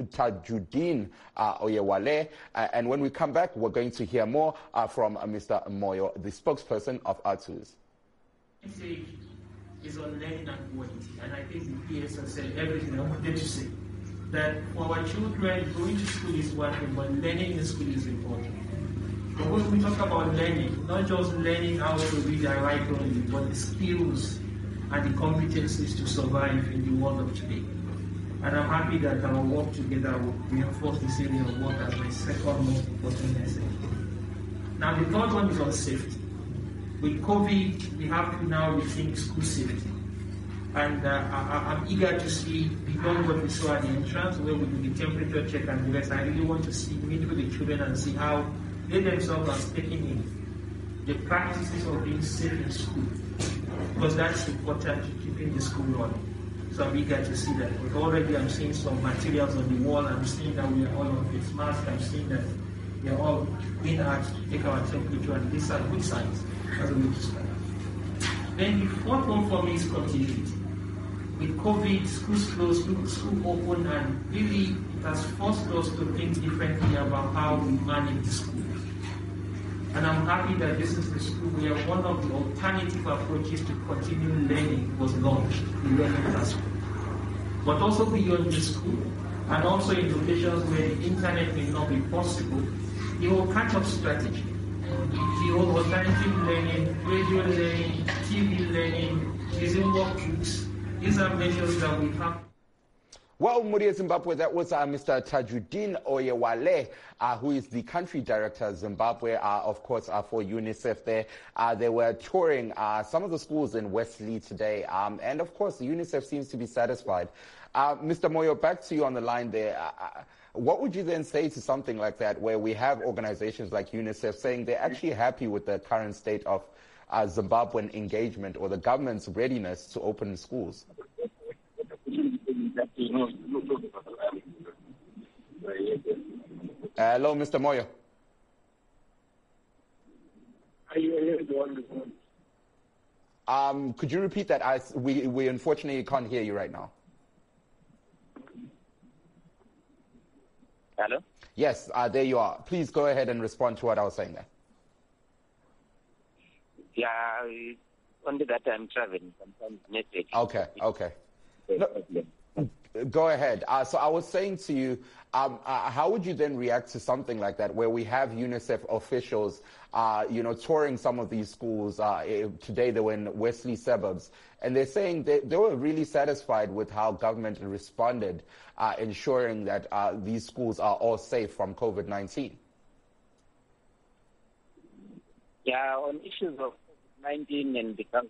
Tajuddin uh, Oyewale. Uh, and when we come back, we're going to hear more uh, from uh, Mister Moyo, the spokesperson of ATUS. The message is on learning and quality, and I think the P S has said everything I wanted to say. That for our children, going to school is one thing, but learning in school is important. But when we talk about learning, not just learning how to read and write only, but the skills and the competencies to survive in the world of today. And I'm happy that our work together will reinforce this area of work as my second most important message. Now, the third one is on safety. With COVID, we have to now rethink school safety. And uh, I, I'm eager to see, beyond what we saw at the entrance, where we do the temperature check and the rest, I really want to see, meet with the children and see how they themselves are taking in the practices of being safe in school, because that's important to keeping the school running. So I'm eager to see that. But already I'm seeing some materials on the wall. I'm seeing that we are all on face masks. I'm seeing that we are all being asked to take our temperature, and these are good signs as we to start. Then the fourth one for me is continuity. With COVID, schools closed, school open, and really it has forced us to think differently about how we manage the school. And I'm happy that this is the school where one of the alternative approaches to continue learning was launched, the learning classroom. But also beyond the school, and also in locations where the internet may not be possible, the whole catch-up strategy, the whole alternative learning, radio learning, T V learning, using workbooks, these are measures that we have. Well, Mudia Zimbabwe, that was uh, Mister Tajuddin Oyewale, uh, who is the country director of Zimbabwe, uh, of course, uh, for UNICEF there. Uh, they were touring uh, some of the schools in Westleigh today, um, and of course, UNICEF seems to be satisfied. Uh, Mister Moyo, back to you on the line there. Uh, what would you then say to something like that, where we have organizations like UNICEF saying they're actually happy with the current state of uh, Zimbabwean engagement or the government's readiness to open schools? Hello, Mister Moyo. Um, could you repeat that? I, we, we unfortunately can't hear you right now. Hello? Yes, uh, there you are. Please go ahead and respond to what I was saying there. Yeah, only that I'm traveling. Sometimes message. Okay, okay. No, go ahead. Uh, so I was saying to you, um, uh, how would you then react to something like that, where we have UNICEF officials, uh, you know, touring some of these schools? Uh, today they were in Westleigh suburbs, and they're saying they, they were really satisfied with how government responded, uh, ensuring that uh, these schools are all safe from COVID nineteen. Yeah, on issues of COVID nineteen and the government,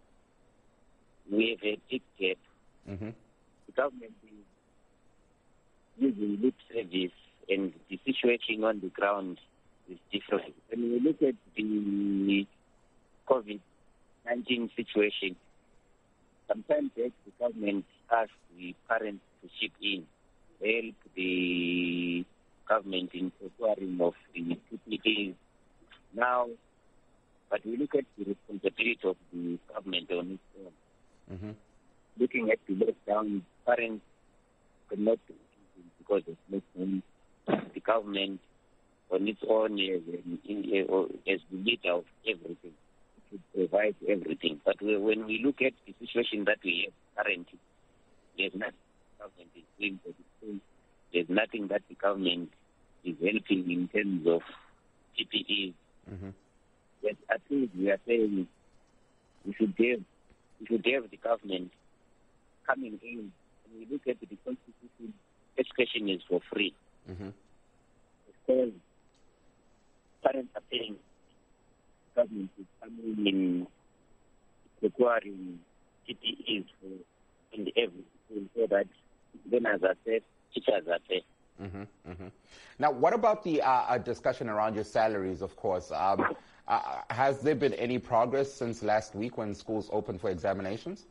we have a big gap. Mm-hmm. The government is using lip service, and the situation on the ground is different. When we look at the COVID nineteen situation, sometimes the government asks the parents to chip in, help the government in procuring of the P P Es now. But we look at the responsibility of the government on its own. Mm-hmm. Looking at the lockdown, parents could not do anything because of lockdown. The government on its own as, as the leader of everything should provide everything. But when we look at the situation that we have currently. There's nothing the government is doing for the schools. There's nothing that the government is helping in terms of P P Es. Mm-hmm. Yes, I think we are saying we should have, we should have the government coming in. When we look at the Constitution, education is for free. Mm-hmm. Of course, parents are paying. Government is coming in requiring P P Es for in every school so that learners are safe, teachers are safe. Mm-hmm, mm-hmm. Now, what about the uh, discussion around your salaries, of course? Um, uh, has there been any progress since last week when schools opened for examinations?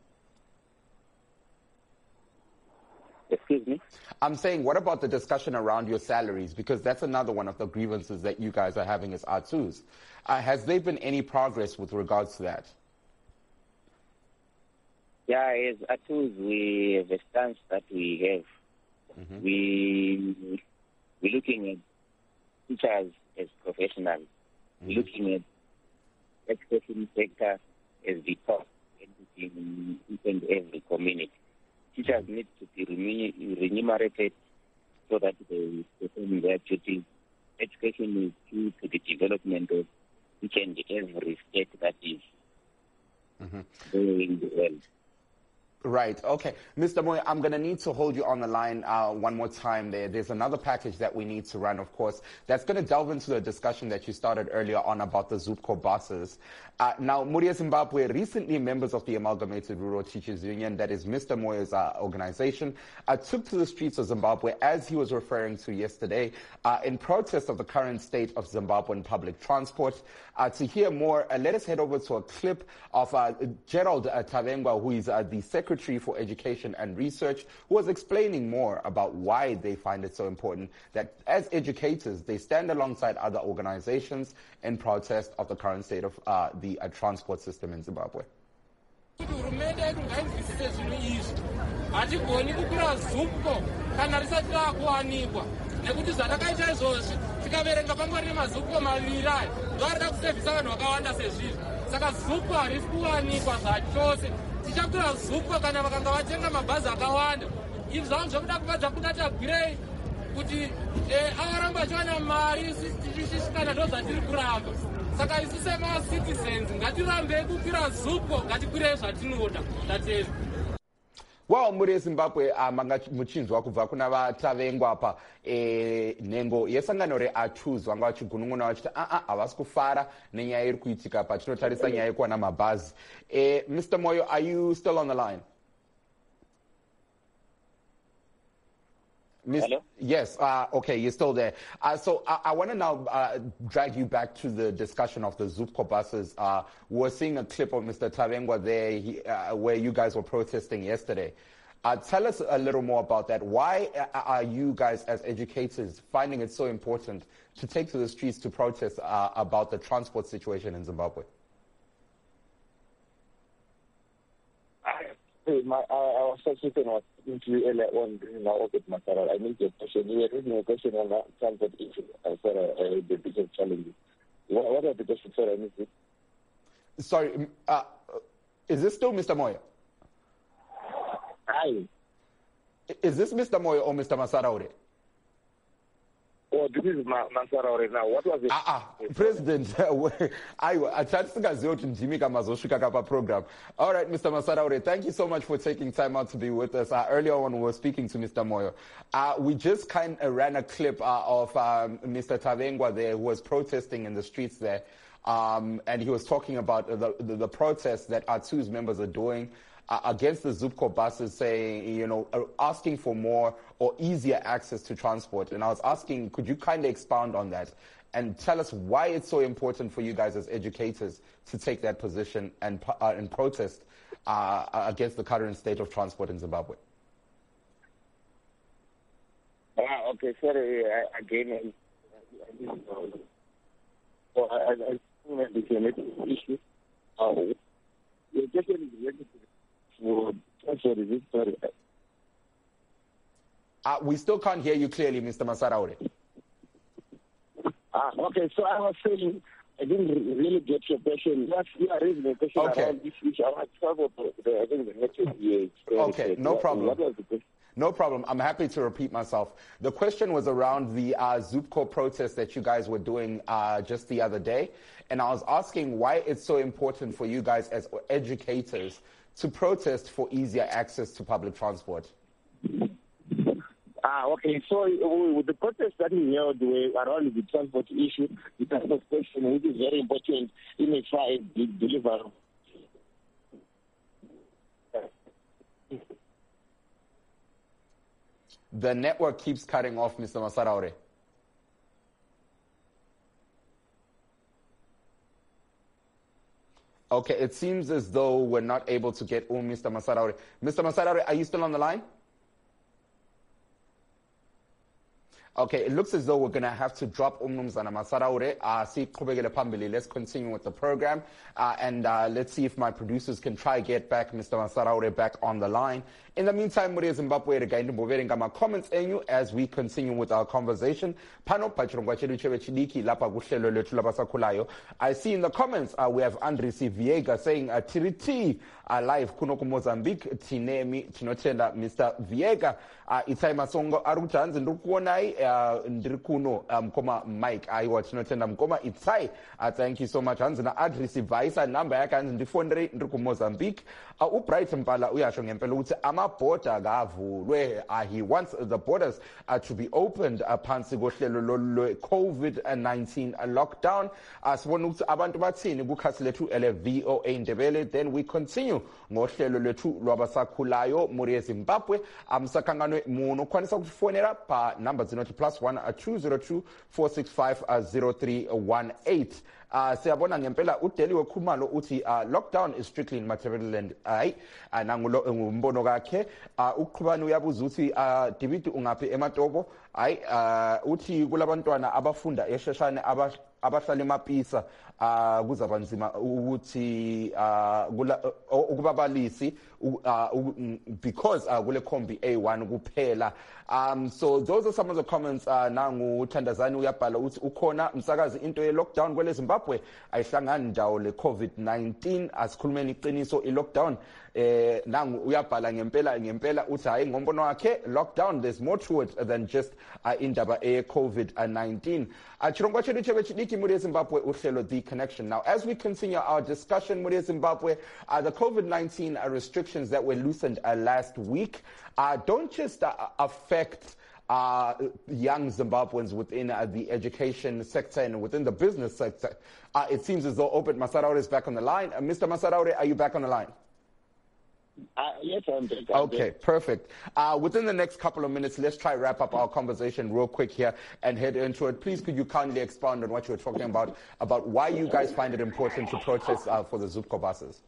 Excuse me? I'm saying, what about the discussion around your salaries? Because that's another one of the grievances that you guys are having as A T U S. Uh, has there been any progress with regards to that? Yeah, as A T U S, we have a stance that we have. Mm-hmm. We, we're looking at teachers as professionals. Mm-hmm. We're looking at education sector as the top entity in each and every community. Teachers need to be remunerated so that they perform their duties. Education is key to the development of each and every state that is mm-hmm. doing well. Right. Okay. Mister Moyo, I'm going to need to hold you on the line uh, one more time there. There's another package that we need to run, of course, that's going to delve into the discussion that you started earlier on about the Zupco buses. Uh, now, Muria Zimbabwe, recently members of the Amalgamated Rural Teachers Union, that is Mister Moyo's uh, organization, uh, took to the streets of Zimbabwe, as he was referring to yesterday, uh, in protest of the current state of Zimbabwean public transport. Uh, to hear more, uh, let us head over to a clip of uh, Gerald uh, Tavengwa, who is uh, the Secretary for Education and Research, who was explaining more about why they find it so important that as educators, they stand alongside other organizations in protest of the current state of uh, the uh, transport system in Zimbabwe. nekuti zvatakaita izvozvi tikaverenga pangori nemazupuko maviri aya ndoarida kusevhisa vanhu vakawanda sezvizvi saka zupuko harisi kuwanikwa zvachose tichatora zupuko kana vakanga vatenga mabhazi akawanda izvi zvavo zvokuda kuva zvakuda tagwirei kuti avaramba achiwana mari isusu kana ndo zvatiri kuramba saka isu semacitizens ngatirambei kukwira zupuko ngatikwirei zvatinoda tatezvo. Well, muri Zimbabwe manga muchinzwa kubva kuna vatavengwa apa e, nhengo yesangano re-A T U S vanga vachigunun'una vachiti aa havasi kufara nenyaya iri kuitika patinotarisa nyaya yekuwana mabhazi. e, Mister Moyo, are you still on the line? Hello? Yes, uh, okay, you're still there. Uh, so I, I want to now uh, drag you back to the discussion of the Zupco buses. Uh, we're seeing a clip of Mister Tavengwa there he, uh, where you guys were protesting yesterday. Uh, tell us a little more about that. Why are you guys as educators finding it so important to take to the streets to protest uh, about the transport situation in Zimbabwe? My, I, I was speaking was into earlier on during our orbit material. I need your question. You were reading a question on the transport issue uh, for uh, the biggest challenges. What, what are the questions? Sorry, I missed it. Sorry, uh, is this still Mister Moyo? Hi. Is this Mister Moyo or Mister Masaraure? Oh, this is Masaraure now. What was it? Ah, ah, President, aiwa, atati singaziva kuti ndimi kamazosvika kapa program. All right, Mister Masaraure, thank you so much for taking time out to be with us. Uh, earlier on, we were speaking to Mister Moyo. Uh, we just kind of ran a clip uh, of um, Mister Tavengwa there, who was protesting in the streets there. Um, and he was talking about the, the, the protests that A T U S members are doing uh, against the Zupco buses, saying, you know, uh, asking for more or easier access to transport. And I was asking, could you kind of expound on that and tell us why it's so important for you guys as educators to take that position and, uh, and protest uh, against the current state of transport in Zimbabwe? Ah, okay, sorry, I, again, I, I, I, I became an issue. Uh, the question is related for transport. Is it sorry? Uh, we still can't hear you clearly, Mister Masaraure. Ah, okay. So I was saying, I didn't really get your question. You are, you are raising a question okay. around this issue. I I think the network here. Okay, no what, problem. What was the question? No problem. I'm happy to repeat myself. The question was around the uh, Zupco protest that you guys were doing uh, just the other day. And I was asking why it's so important for you guys as educators to protest for easier access to public transport. Ah, okay. So uh, with the protests that we held uh, around the transport issue, the transport question, which is very important in a trial delivery. The network keeps cutting off, Mister Masaraure. Okay, it seems as though we're not able to get on Mister Masaraure. Mister Masaraure, are you still on the line? Okay, it looks as though we're going to have to drop Umnumzana Masaraure. Uh, see, let's continue with the program. Uh, and uh, let's see if my producers can try get back Mister Masaraure back on the line. In the meantime, Muria Zimbabwe, my comments enyu as we continue with our conversation. I see in the comments uh, we have Andres Viega saying, uh, Tiriti, uh, live kuno ku Mozambique, Tinemi, Tinotenda, Mister Viega, uh, Itai Masongo, Arutanz, and Rukuonai, Ndrikuno, Mkoma Mike, Aiwa, Tinotenda, Mkoma, Itai. Uh, thank you so much, Hans. And Andres Vaisa, number, I can defondre, Ndruku Mozambique. Uh, Upright Mpala, Uyashong Empeluti, Ama Porta Gavu, where uh, he wants the borders uh, to be opened upon COVID nineteen lockdown. As one abantu bathini kukhasilethu ele V O A Ndebele, then we continue ngohlelo lethu lwabasakhulayo muri Zimbabwe. Amsakanganwe muno kwanisa ukufonela pa number zero plus one two zero two four six five zero three one eight. Uh, siyabona ngempela udeliwe khumalo uthi uh, lockdown is strictly in Matabeleland. Hayi nangulo ngumbono kakhe uqhubani uyabuza uthi David ungaphi eMatobo. Hayi uthi kulabantwana abafunda esheshane abahlala eMapisa uh kuzaba nzima ukuthi uh ukubabalisi because uh, kule kombi A one kuphela. Um so those are some of the comments uh nangu Thandazani uyabhala uthi ukhona umsakazi into ye lockdown kwele Zimbabwe ayihlangani ndawo le COVID nineteen asikhulumeni iqiniso i lockdown eh nangu uyabhala ngempela ngempela uthi hayi ngombono wakhe lockdown there's more to it than just uh, indaba e COVID nineteen. Achirongwa chedu chebechidiki muri Zimbabwe uhlelo the connection. Now as we continue our discussion muri Zimbabwe, uh, the COVID nineteen uh, restrictions that were loosened uh, last week uh, don't just uh, affect uh, young Zimbabweans within uh, the education sector and within the business sector. Uh, it seems as though Obed Masaraure is back on the line. Uh, Mister Masaraure, are you back on the line? Uh, yes, I'm back. Okay, perfect. Uh, within the next couple of minutes, let's try wrap up our conversation real quick here and head into it. Please, could you kindly expound on what you were talking about, about why you guys find it important to protest uh, for the Zupco buses?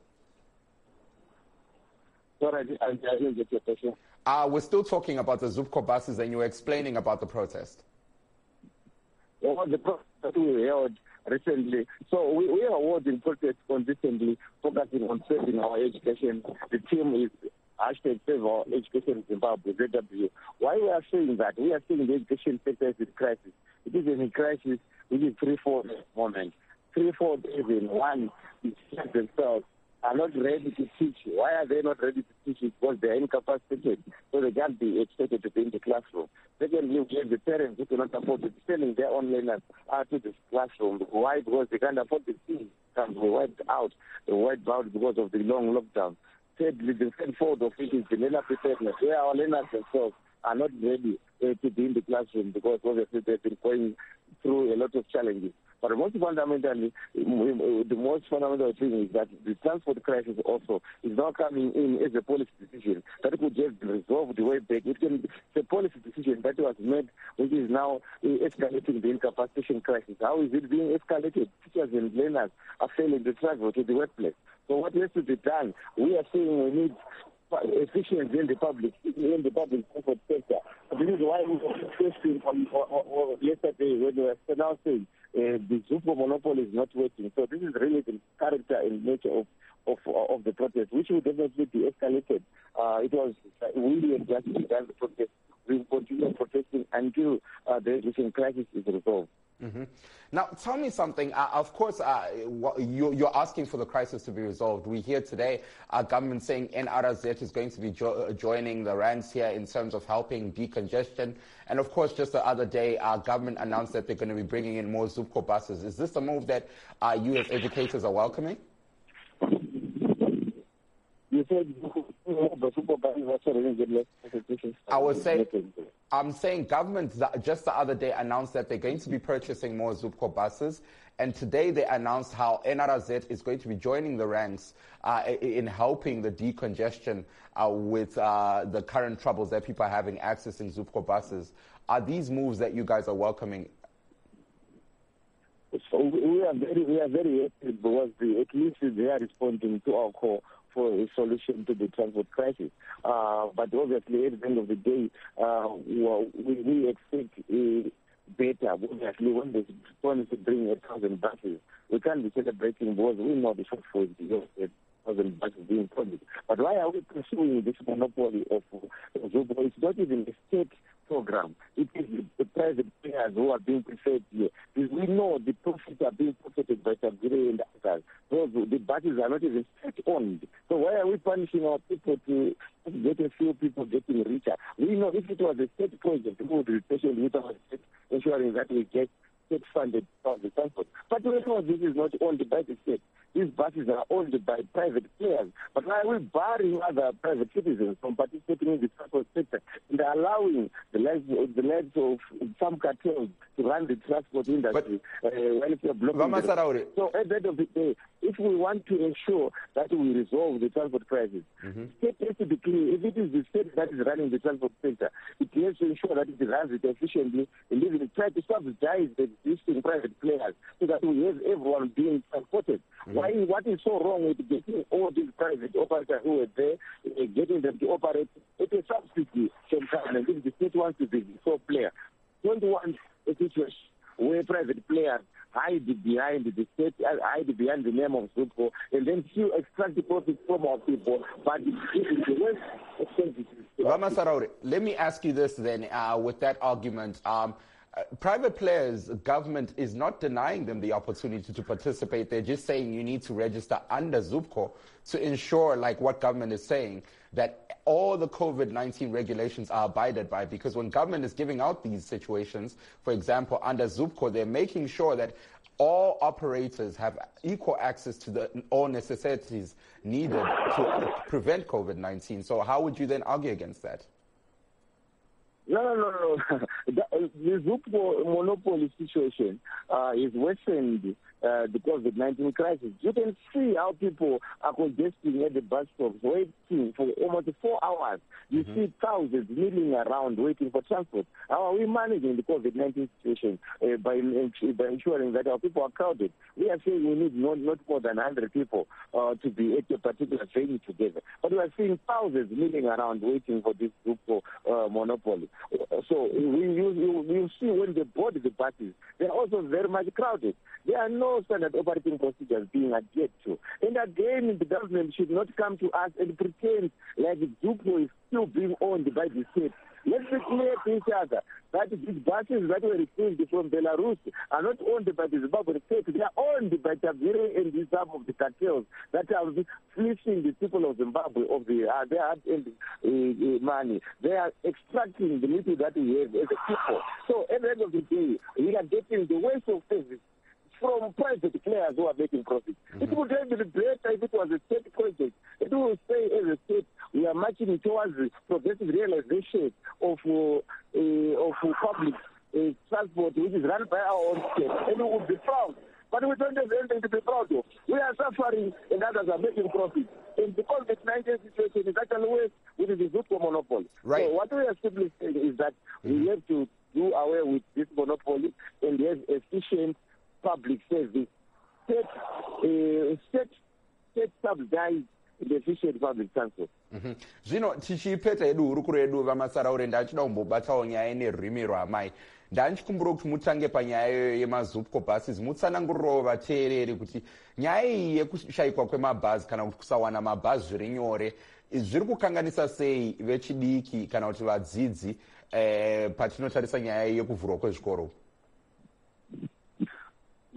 Sorry, I didn't get your question. Uh, we're still talking about the Zupco buses, and you were explaining about the protest. Well, the protest that we held recently. So we, we are holding protests consistently, focusing on saving our education. The team is hashtag Save Our Education Zimbabwe, Z W. Why we are saying that? We are saying the education sector is in crisis. It is in a crisis which is three-fold at the moment. Three-fold even. One, the teachers themselves are not ready to teach. Why are they not ready to teach? Because they are incapacitated, so they can't be expected to be in the classroom. Secondly, we have the parents who cannot afford to sending their own learners out to the classroom. Why? Because they can't afford the fees. They wiped out. They wiped out because of the long lockdown. Thirdly, the third fold of it is the learner preparedness, where our learners themselves are not ready uh, to be in the classroom because obviously they've been going through a lot of challenges. But most fundamentally, the most fundamental thing is that the transport crisis also is now coming in as a policy decision that could just resolve the way back. It can, it's a policy decision that was made, which is now escalating the incapacitation crisis. How is it being escalated? Teachers and learners are failing to travel to the workplace. So what has to be done? We are saying we need efficiency in the public, in the public transport sector. This is why we were questioning on, or, or, or yesterday when we were announcing uh, the Zupco monopoly is not working. So this is really the character and nature of of, of the protest, which will definitely be escalated. Uh, it was uh, really just began the protest. We will continue protesting until uh, the education crisis is resolved. Mm-hmm. Now, tell me something. Uh, of course, uh, you, you're asking for the crisis to be resolved. We hear today our government saying N R Z is going to be jo- joining the ranks here in terms of helping decongestion. And of course, just the other day, our government announced that they're going to be bringing in more Zupco buses. Is this a move that uh, you as educators are welcoming? You said I was saying, I'm saying government just the other day announced that they're going to be purchasing more Zupco buses, and today they announced how N R Z is going to be joining the ranks uh, in helping the decongestion uh, with uh, the current troubles that people are having accessing Zupco buses. Are these moves that you guys are welcoming? So we are very, we are very happy because the, at least they are responding to our call for a solution to the transport crisis. Uh, but obviously, at the end of the day, uh, we, we expect a better. Obviously, when they promise to bring a thousand buses, we can't be celebrating because we know the shortfall is beyond a thousand buses being promised. But why are we pursuing this monopoly of Zupco? It's not even a state program. It is the private players who are being preferred here. We know the profits are being profited by Tabgire and others. Those, the buses are not even state-owned. So why are we punishing our people to get a few people getting richer? We know if it was a state project, we would be patient with our state, ensuring that we get state-funded public transport. But we know this is not owned by the state. These buses are owned by private players. But why are we barring other private citizens from participating in the transport sector and allowing the legs, the legs of some cartels to run the transport industry but, uh, when it's a blocking the So at the end of the day, if we want to ensure that we resolve the transport crisis, mm-hmm. state has to be clear. If it is the state that is running the transport sector, it has to ensure that it runs it efficiently and even try to subsidize the existing private players so that we have everyone being transported. Mm-hmm. Why? What is so wrong with getting all these private operators who are there, uh, getting them to operate at a subsidy sometime, and if the state wants to be the sole player, don't want a situation where private players hide behind the state, hide behind the name of Zupco, and then still extract the profit from our people. But it is the worst expenses. Ramasaraure, let me ask you this then, uh, with that argument. Um, Uh, private players, government is not denying them the opportunity to participate. They're just saying you need to register under Zupco to ensure, like what government is saying, that all the COVID nineteen regulations are abided by. Because when government is giving out these situations, for example, under Zupco, they're making sure that all operators have equal access to the all necessities needed to prevent COVID nineteen. So how would you then argue against that? No, no, no, no. the, the Zupco monopoly situation uh, is worsened uh, the COVID nineteen crisis. You can see how people are congesting at the bus stops, waiting for almost four hours. You mm-hmm. see thousands milling around waiting for transport. How are we managing the COVID nineteen situation uh, by, by ensuring that our people are crowded? We are saying we need not, not more than one hundred people uh, to be at a particular venue together. But we are seeing thousands milling around waiting for this Zupco uh, monopoly. So we, you, you, you see when they board the buses, they are also very much crowded. There are no standard operating procedures being adhered to. And again, the government should not come to us and pretend like Zupco is still being owned by the state. Let's be clear to each other that these buses that were received from Belarus are not owned by the Zimbabwe state. They are owned by Tabgire and some of the cartels that are fleecing the people of Zimbabwe of the, uh, their hard-earned uh, uh, money. They are extracting the little that we have as a people. So at the end of the day, we are getting the waste of service from private players who are making profit. Mm-hmm. It would have been better if it was a state project. It will say as a state we are marching towards the progressive realization of uh, uh, of uh, public uh, transport which is run by our own state, and we would be proud. But we don't have anything to be proud of. We are suffering and others are making profit. And because the nineteen situation is actually worse with the Zupco monopoly. Right. So what we are simply saying is that mm-hmm. we have to do away with this monopoly and have efficient public service, state, uh, state, state subsidized the efficient public transport. Zvino tichipeta edu hurukuro edu vamasaraure ndachida kumbobatawo nyaya nerurimi rwamai. Ndanchikumbura kuti mutange panyaya yemazupco buses mutsanangurirawo vateereri kuti nyaya iyi yekushayikwa kwemabhazi kana kuti kusawana mabhazi zviri nyore zviri kukanganisa sei vechidiki kana kuti vadzidzi eh, patinotarisa nyaya yekuvhurwa kwezvikoro.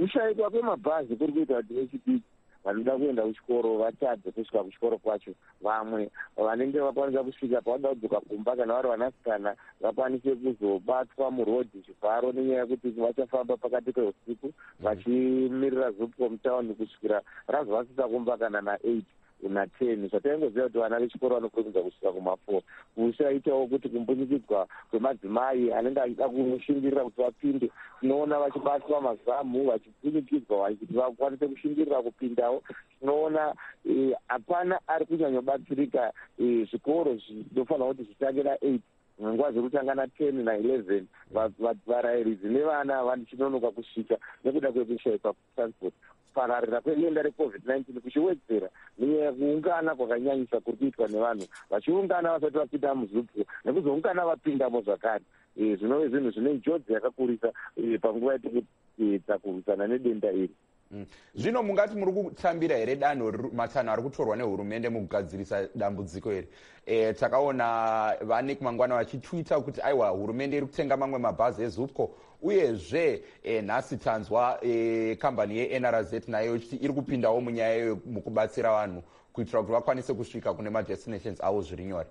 kushaikwa kwemabhazi kuri kuita kuti vechidiki vanoda kuenda kuchikoro vatadze kusvika kuchikoro kwacho. Vamwe vanenge vakwanisa kusvika pavanoda kudzoka kumba kana vari vanasikana vakwanise kuzobatwa murodhi chivharo nenyaya yekuti vachafamba pakati peusiku vachimirira zupco mutaundi kusvikira razovasisa kumba kana na8 na10 zvataingoziva kuti vana vechikoro vanokurumidza kusvika kuma4. Kushaitawo kuti kumbunikidzwa kwemadzimai anenge achida kushingirira kuti vapinde, tinoona vachibatwa mazamu vachipunikidzwa kuti vakwanise kushingirira kupindawo. Tinoona hapana ari kunyanyobatsirika. Zvikoro zvinofanira kuti zvitange na8 nguva dzekutanga na10 na11 varayiridzi nevana vachinonoka kusvika nekuda kwekushaikwa transport. Kupararira kwedenda recovid nineteen kuchiwedzera nenyaya yekuungana kwakanyanyisa kuri kuitwa nevanhu vachiungana vasati vapinda muzupco nekuzoungana vapindamo zvakare. Zvinove zvinhu zvine njodzi yakakurisa panguva yatikuedza kurwisana nedenda iri. Zvino mungati muri kutambira here danho matanho ari kutorwa nehurumende mukugadzirisa dambudziko iri? E, takaona vanik mangwana vachitwita kuti aiwa hurumende iri kutenga mamwe mabhazi ezupco, uyezve e, nhasi tanzwa e, kambani yeN R Z nayo kuti iri kupindawo munyaya mukubatsira vanhu kuitira kuti vakwanise kusvika kune madestinations avo zviri nyore.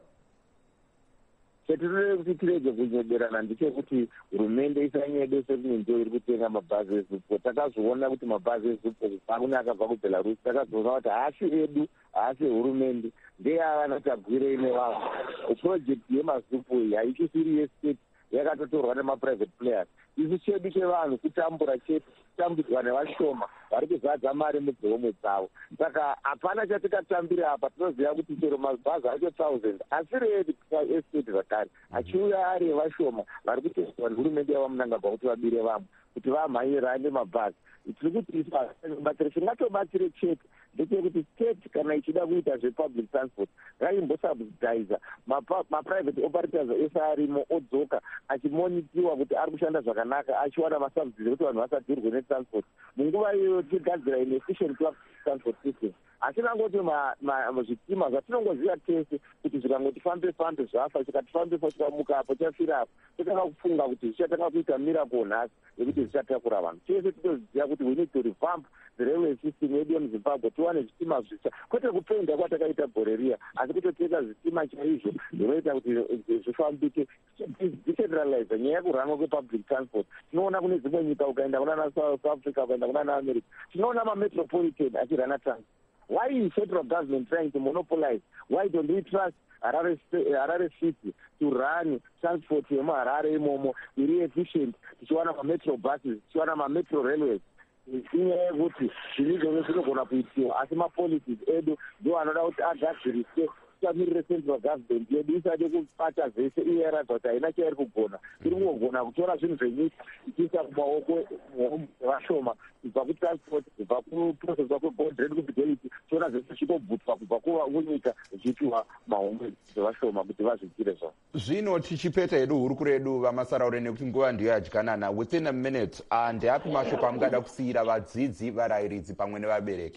Chetinode kuti tirege kunyeberana ndechekuti hurumende isanyedese kunge ndiyo iri kutenga mabhazi ezupco. Takazviona kuti mabhazi ezupco akune akabva kuBelarus, takazoona kuti haasi edu, haasi hurumende, ndeava natagwirei nevanhu. Purojekti yemazupco iyi haichisiri yestate, yakatotorwa nemaprivate players. Isu chedu chevanhu kutambura chete, kutambudzwa nevashoma vari kuzadza mari mudzihomwe dzavo. Saka hapana chatikatambira apa. Tinoziva kuti chero mabhazi acho thousand asiri edu estate zvakare, achiuya ari evashoma vari kuteswa nehurumende yavamunangagwa kuti vabire vamwe kuti vamhanyirane mabhazi. Tiri kuti isu chingatobatsire chete ndechekuti state kana ichida kuita zvepublic transport ngaimbosubsidiza maprivate operators ese arimo odzoka achimonitiwa kuti ari kushanda zvakanaka, achiwana masubsidy kuti vanhu vasadhirwe netransport. Munguva iyoyo tigadzira inefficient transport system. Asi nangoti zvitima zvatinongoziva tese kuti zvikangoti fambe fambe zvafa, chikatifambe chikamuka apo chafira apo, totanga kufunga kuti zvichatanga kuita miracle nhasi yekuti zvichatakura vanhu. Tese tinoziva kuti we need to revamp the railway system yedu yemuZimbabwe, tiwane zvitima zvitsva, kwete kupenda kwatakaita gore riya, asi kutotenga zvitima chaizvo zvinoita kuti zvifambike, decentralize nyaya yekurangwa kwepublic transport. Tinoona kune dzimwe nyika, ukaenda kunana South Africa, ukaenda kunana America, tinoona mametropolitan achirana transport. Why is federal government trying to monopolize? Why don't we trust Harare, Harare City to run transport yemuHarare imomo iri efficient, tichiwana mametro buses, tichiwana mametro railways? Inyaya yekuti zvinhu zvinogona kuitiwa, asi mapolicies edu ndiwo anoda kuti agadzirise tamirire central government yedu isade kubata zvese, iye yaradza kuti haina chairi kugona. Iri kungogona kutora zvinhu zvenyika ichiisa kumaoko evashoma, kubva kutransport, kubva kuprocesswa kwebondred kufidelity, tiona zvese zvichitobvutwa kubva kunyika zvichipiwa mahomwe evashoma kuti vazvitire zvavo. Zvino tichipeta hedu hurukuro yedu vamasaraure nekuti nguva ndiyo yadyanana, within a minute, ndeapi mashoko amungada kusiyira vadzidzi, varayiridzi pamwe nevabereki?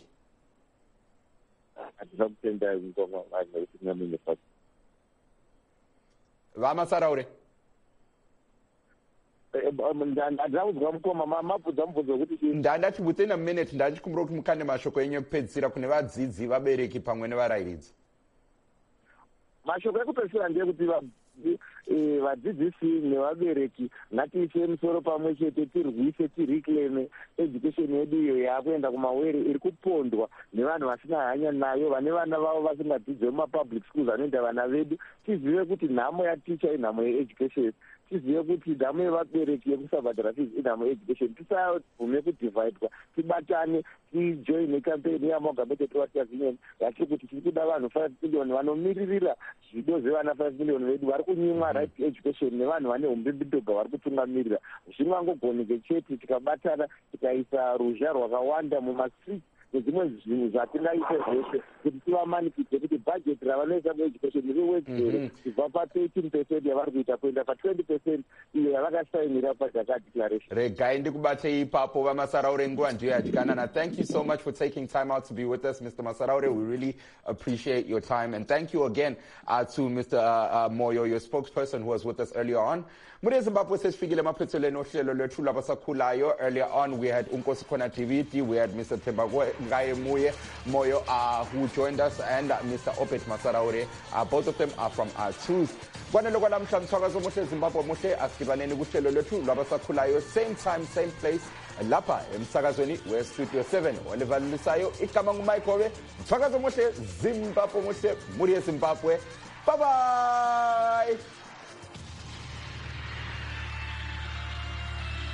Hatisa kutenda ngoma vanhu kuti pasi. Vamasaraure? Ndakuzwa mukoma mabvudza mubvunzo kuti ndandati within a minute ndachikumbira kuti mukande mashoko enyu ekupedzisira kune vadzidzi, vabereki pamwe nevarayiridzi. Mashoko ekupedzisira ndeyekuti vadzidzisi nevabereki ngatiise musoro pamwe chete, tirwise tireclaime education yedu iyo yaakuenda kumawere, iri kupondwa nevanhu vasina hanya nayo, vane vana vavo vasingadzidze mumapublic schools anoenda vana vedu. Tizive kuti nhamo yaticha inhamo yeeducation, tizive kuti nhamo yevabereki yekusabhadhara fees inhamo yeeducation. Tisabvume kudivhaidwa, tibatane, tijoine campaign yamagamete towards union yatiri kuti tiri kuda vanhu five million vanomiririra zvido zvevana five million vedu vari kunyimwa right education nevanhu vane umbimbidoga vari kutungamirira. Zvingangogoneke chete tikabatana tikaisa ruzha rwakawanda mumastreet nezvimwe zvinhu zvatingaite zvese kuti tivamanikidze kuti bhajeti ravanoisa mueducation rewedzere kubva pa-thirteen percent yavari kuita kuenda pa-twenty percent iyo yavakasainira padhaka declaration. Regai ndikubate ipapo vamasaraure nguva ndiyo yadyanana. Thank you so much for taking time out to be with us, Mister Masaraure. We really appreciate your time, and thank you again uh, to Mister Uh, uh, Moyo, your spokesperson who was with us earlier on. Muri Zimbabwe sesifikile emaphethelweni ohlelo lwethu labasakhulayo. Earlier on we had Unkosi Khona Diviti, we had Mister Thembagaye Muye Moyo uh, who joined us, and uh, Mister Obed Masaraure. Uh, both of them are from our truth. Kwanelo kwalamhla mthwakazo muhle Zimbabwe muhle, asidibaneni kuhlelo lwethu labasakhulayo, same time same place lapha emsakazweni we-Studio seven. Olivalilisayo igama nguMike Hobe. Mthwakazo muhle Zimbabwe muhle, muri eZimbabwe. Bye bye.